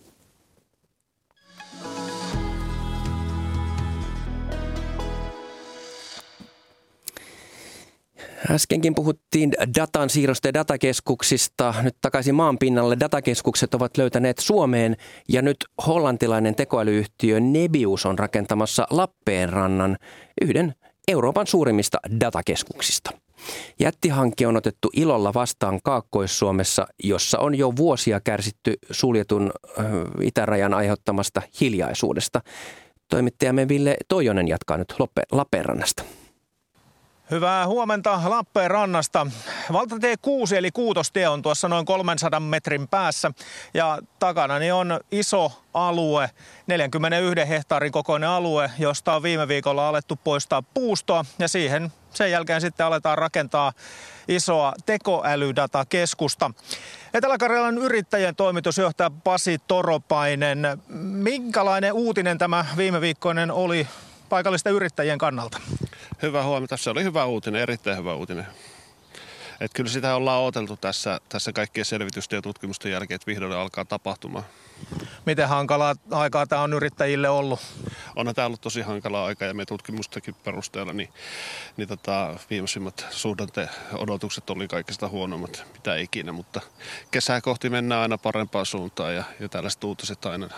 Äskenkin puhuttiin datan siirrosta ja datakeskuksista. Nyt takaisin maan pinnalle. Datakeskukset ovat löytäneet Suomeen ja nyt hollantilainen tekoälyyhtiö Nebius on rakentamassa Lappeenrannan yhden Euroopan suurimmista datakeskuksista. Jättihanke on otettu ilolla vastaan Kaakkois-Suomessa, jossa on jo vuosia kärsitty suljetun itärajan aiheuttamasta hiljaisuudesta. Toimittajamme Ville Toijonen jatkaa nyt Lappeenrannasta. Hyvää huomenta Lappeenrannasta. Valtatie 6 eli Kuutostie on tuossa noin 300 metrin päässä ja takanani on iso alue, 41 hehtaarin kokoinen alue, josta on viime viikolla alettu poistaa puustoa ja sen jälkeen sitten aletaan rakentaa isoa tekoälydatakeskusta. Etelä-Karjalan yrittäjien toimitusjohtaja Pasi Toropainen, minkälainen uutinen tämä viime viikkoinen oli paikallisten yrittäjien kannalta? Hyvää huomenta. Se oli hyvä uutinen, erittäin hyvä uutinen. Että kyllä sitä ollaan odoteltu tässä kaikkien selvitysten ja tutkimusten jälkeen, että vihdoin alkaa tapahtumaan. Miten hankalaa aikaa tämä on yrittäjille ollut? Onhan tämä ollut tosi hankalaa aikaa ja me tutkimustakin perusteella, niin viimeisimmät suhdanteodotukset oli kaikista huonommat mitä ikinä, mutta kesää kohti mennään aina parempaan suuntaan ja tällaiset uutiset aina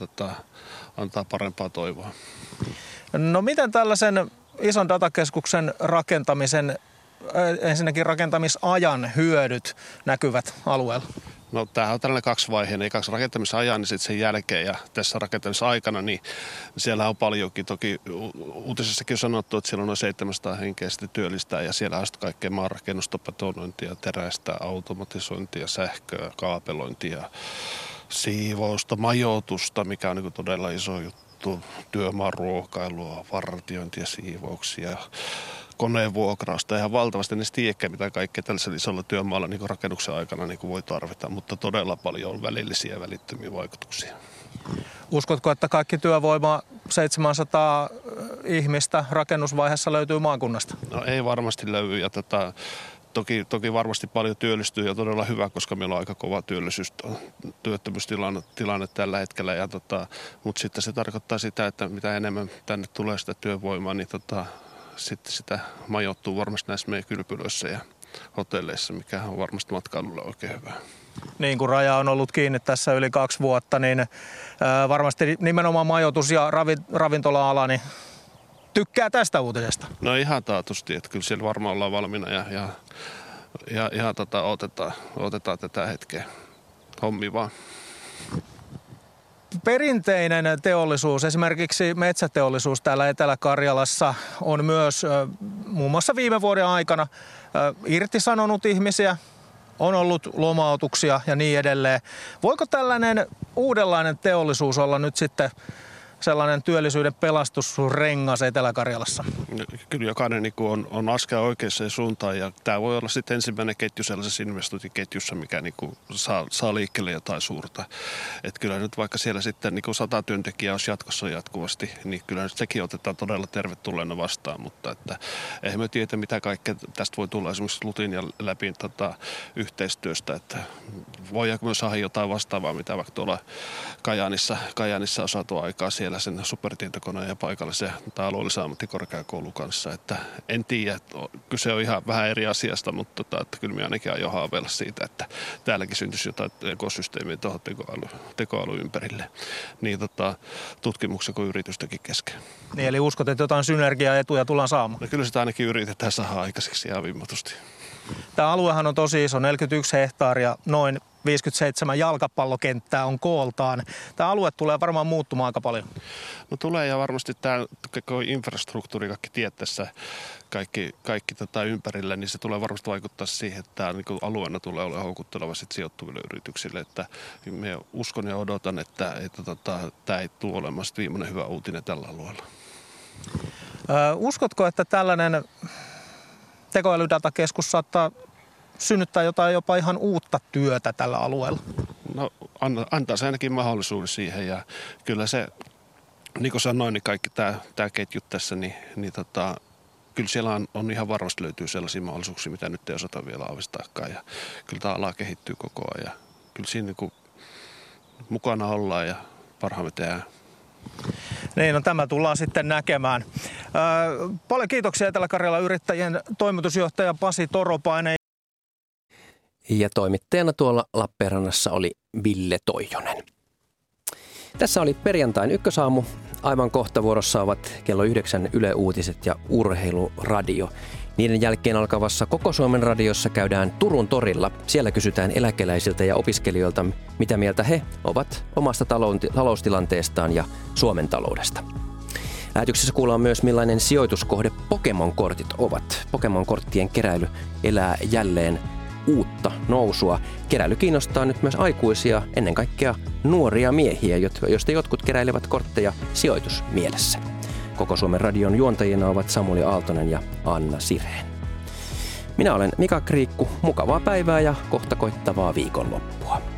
antaa parempaa toivoa. No miten tällaisen ison datakeskuksen ensinnäkin rakentamisajan hyödyt näkyvät alueella? No tämähän on tällainen kaksivaiheinen, kaksi rakentamisajan, niin sitten sen jälkeen ja tässä rakentamisaikana, niin siellä on paljonkin. Toki uutisessakin on sanottu, että siellä on noin 700 henkeä sitten työllistää ja siellä on sitten kaikkea maanrakennusta, betonointia, terästä, automatisointia, sähköä, kaapelointia, siivousta, majoitusta, mikä on niin todella iso juttu, työmaaruokailua, vartiointia, siivouksia, koneenvuokrausta ihan valtavasti, niin tiedäkään mitä kaikkea tällaisella isolla työmaalla niin rakennuksen aikana niin voi tarvita, mutta todella paljon on välillisiä ja välittömiä vaikutuksia. Uskotko, että kaikki työvoima 700 ihmistä rakennusvaiheessa löytyy maakunnasta? No ei varmasti löydy ja toki varmasti paljon työllistyy ja todella hyvä, koska meillä on aika kova työttömyystilanne tällä hetkellä. Mutta sitten se tarkoittaa sitä, että mitä enemmän tänne tulee sitä työvoimaa, niin sitten sitä majoittuu varmasti näissä meidän kylpylöissä ja hotelleissa, mikä on varmasti matkailulle oikein hyvä. Niin kuin raja on ollut kiinni tässä yli 2 vuotta, niin varmasti nimenomaan majoitus- ja ravintola-ala niin tykkää tästä uutisesta. No ihan taatusti, että kyllä siellä varmaan ollaan valmiina ja otetaan tätä hetkeä. Hommi vaan. Perinteinen teollisuus, esimerkiksi metsäteollisuus täällä Etelä-Karjalassa on myös muun muassa viime vuoden aikana irtisanonut ihmisiä, on ollut lomautuksia ja niin edelleen. Voiko tällainen uudenlainen teollisuus olla nyt sitten sellainen työllisyyden pelastusrengas Etelä-Karjalassa? Kyllä jokainen niin on askel oikeaan suuntaan ja tämä voi olla sitten ensimmäinen ketju sellaisessa investointiketjussa, mikä niin kuin saa liikkeelle jotain suurta. Et kyllä nyt vaikka siellä sitten niin kuin 100 työntekijää olisi jatkossa jatkuvasti, niin kyllä nyt sekin otetaan todella tervetulleena vastaan, mutta että eihän me tiedä mitä kaikkea tästä voi tulla esimerkiksi Lutin ja läpi yhteistyöstä, että voidaanko me saada jotain vastaavaa, mitä vaikka tuolla Kajaanissa on saatu aikaa siellä sen supertietokoneen ja paikallisen tai alueellisen ammattikorkeakoulun kanssa. Että en tiedä, kyse on ihan vähän eri asiasta, mutta että kyllä minä ainakin aion haaveilla siitä, että täälläkin syntyisi jotain ekosysteemiä tuohon tekoälyn ympärille, niin tutkimuksen kuin yritystäkin kesken. Niin, eli uskot, että jotain synergiaetuja tullaan saamaan? No, kyllä sitä ainakin yritetään saada aikaiseksi ihan vimmatusti. Tämä aluehan on tosi iso, 41 hehtaaria, noin 57 jalkapallokenttää on kooltaan. Tämä alue tulee varmaan muuttumaan aika paljon. No tulee ja varmasti tämä koko infrastruktuuri, kaikki tiet tässä, kaikki ympärillä, niin se tulee varmasti vaikuttaa siihen, että tämä niin alueena tulee olemaan houkutteleva sijoittuville yrityksille. Että me uskon ja odotan, että tämä ei tule olemaan viimeinen hyvä uutinen tällä alueella. Uskotko, että tällainen tekoälydatakeskus saattaa synnyttää jotain jopa ihan uutta työtä tällä alueella? No antaa se ainakin mahdollisuuden siihen ja kyllä se, niin kuin sanoin, niin kaikki tämä ketju tässä, niin kyllä siellä on ihan varmasti löytyy sellaisia mahdollisuuksia, mitä nyt ei osata vielä aavistaakaan ja kyllä tämä ala kehittyy koko ajan ja kyllä siinä niin kuin mukana ollaan ja parhaamme tehdään. Niin, no tämä tullaan sitten näkemään. Paljon kiitoksia Etelä-Karjalan yrittäjien toimitusjohtaja Pasi Toropainen. Ja toimittajana tuolla Lappeenrannassa oli Ville Toijonen. Tässä oli perjantain Ykkösaamu. Aivan kohta vuorossa ovat kello 9 Yle Uutiset ja Urheiluradio. Niiden jälkeen alkavassa Koko Suomen radiossa käydään Turun torilla. Siellä kysytään eläkeläisiltä ja opiskelijoilta, mitä mieltä he ovat omasta taloustilanteestaan ja Suomen taloudesta. Lähetyksessä kuullaan myös, millainen sijoituskohde Pokemon-kortit ovat. Pokemon-korttien keräily elää jälleen uutta nousua. Keräily kiinnostaa nyt myös aikuisia, ennen kaikkea nuoria miehiä, joista jotkut keräilevät kortteja sijoitusmielessä. Koko Suomen radion juontajina ovat Samuli Aaltonen ja Anna Sireen. Minä olen Mika Kriikku. Mukavaa päivää ja kohta koittavaa viikonloppua.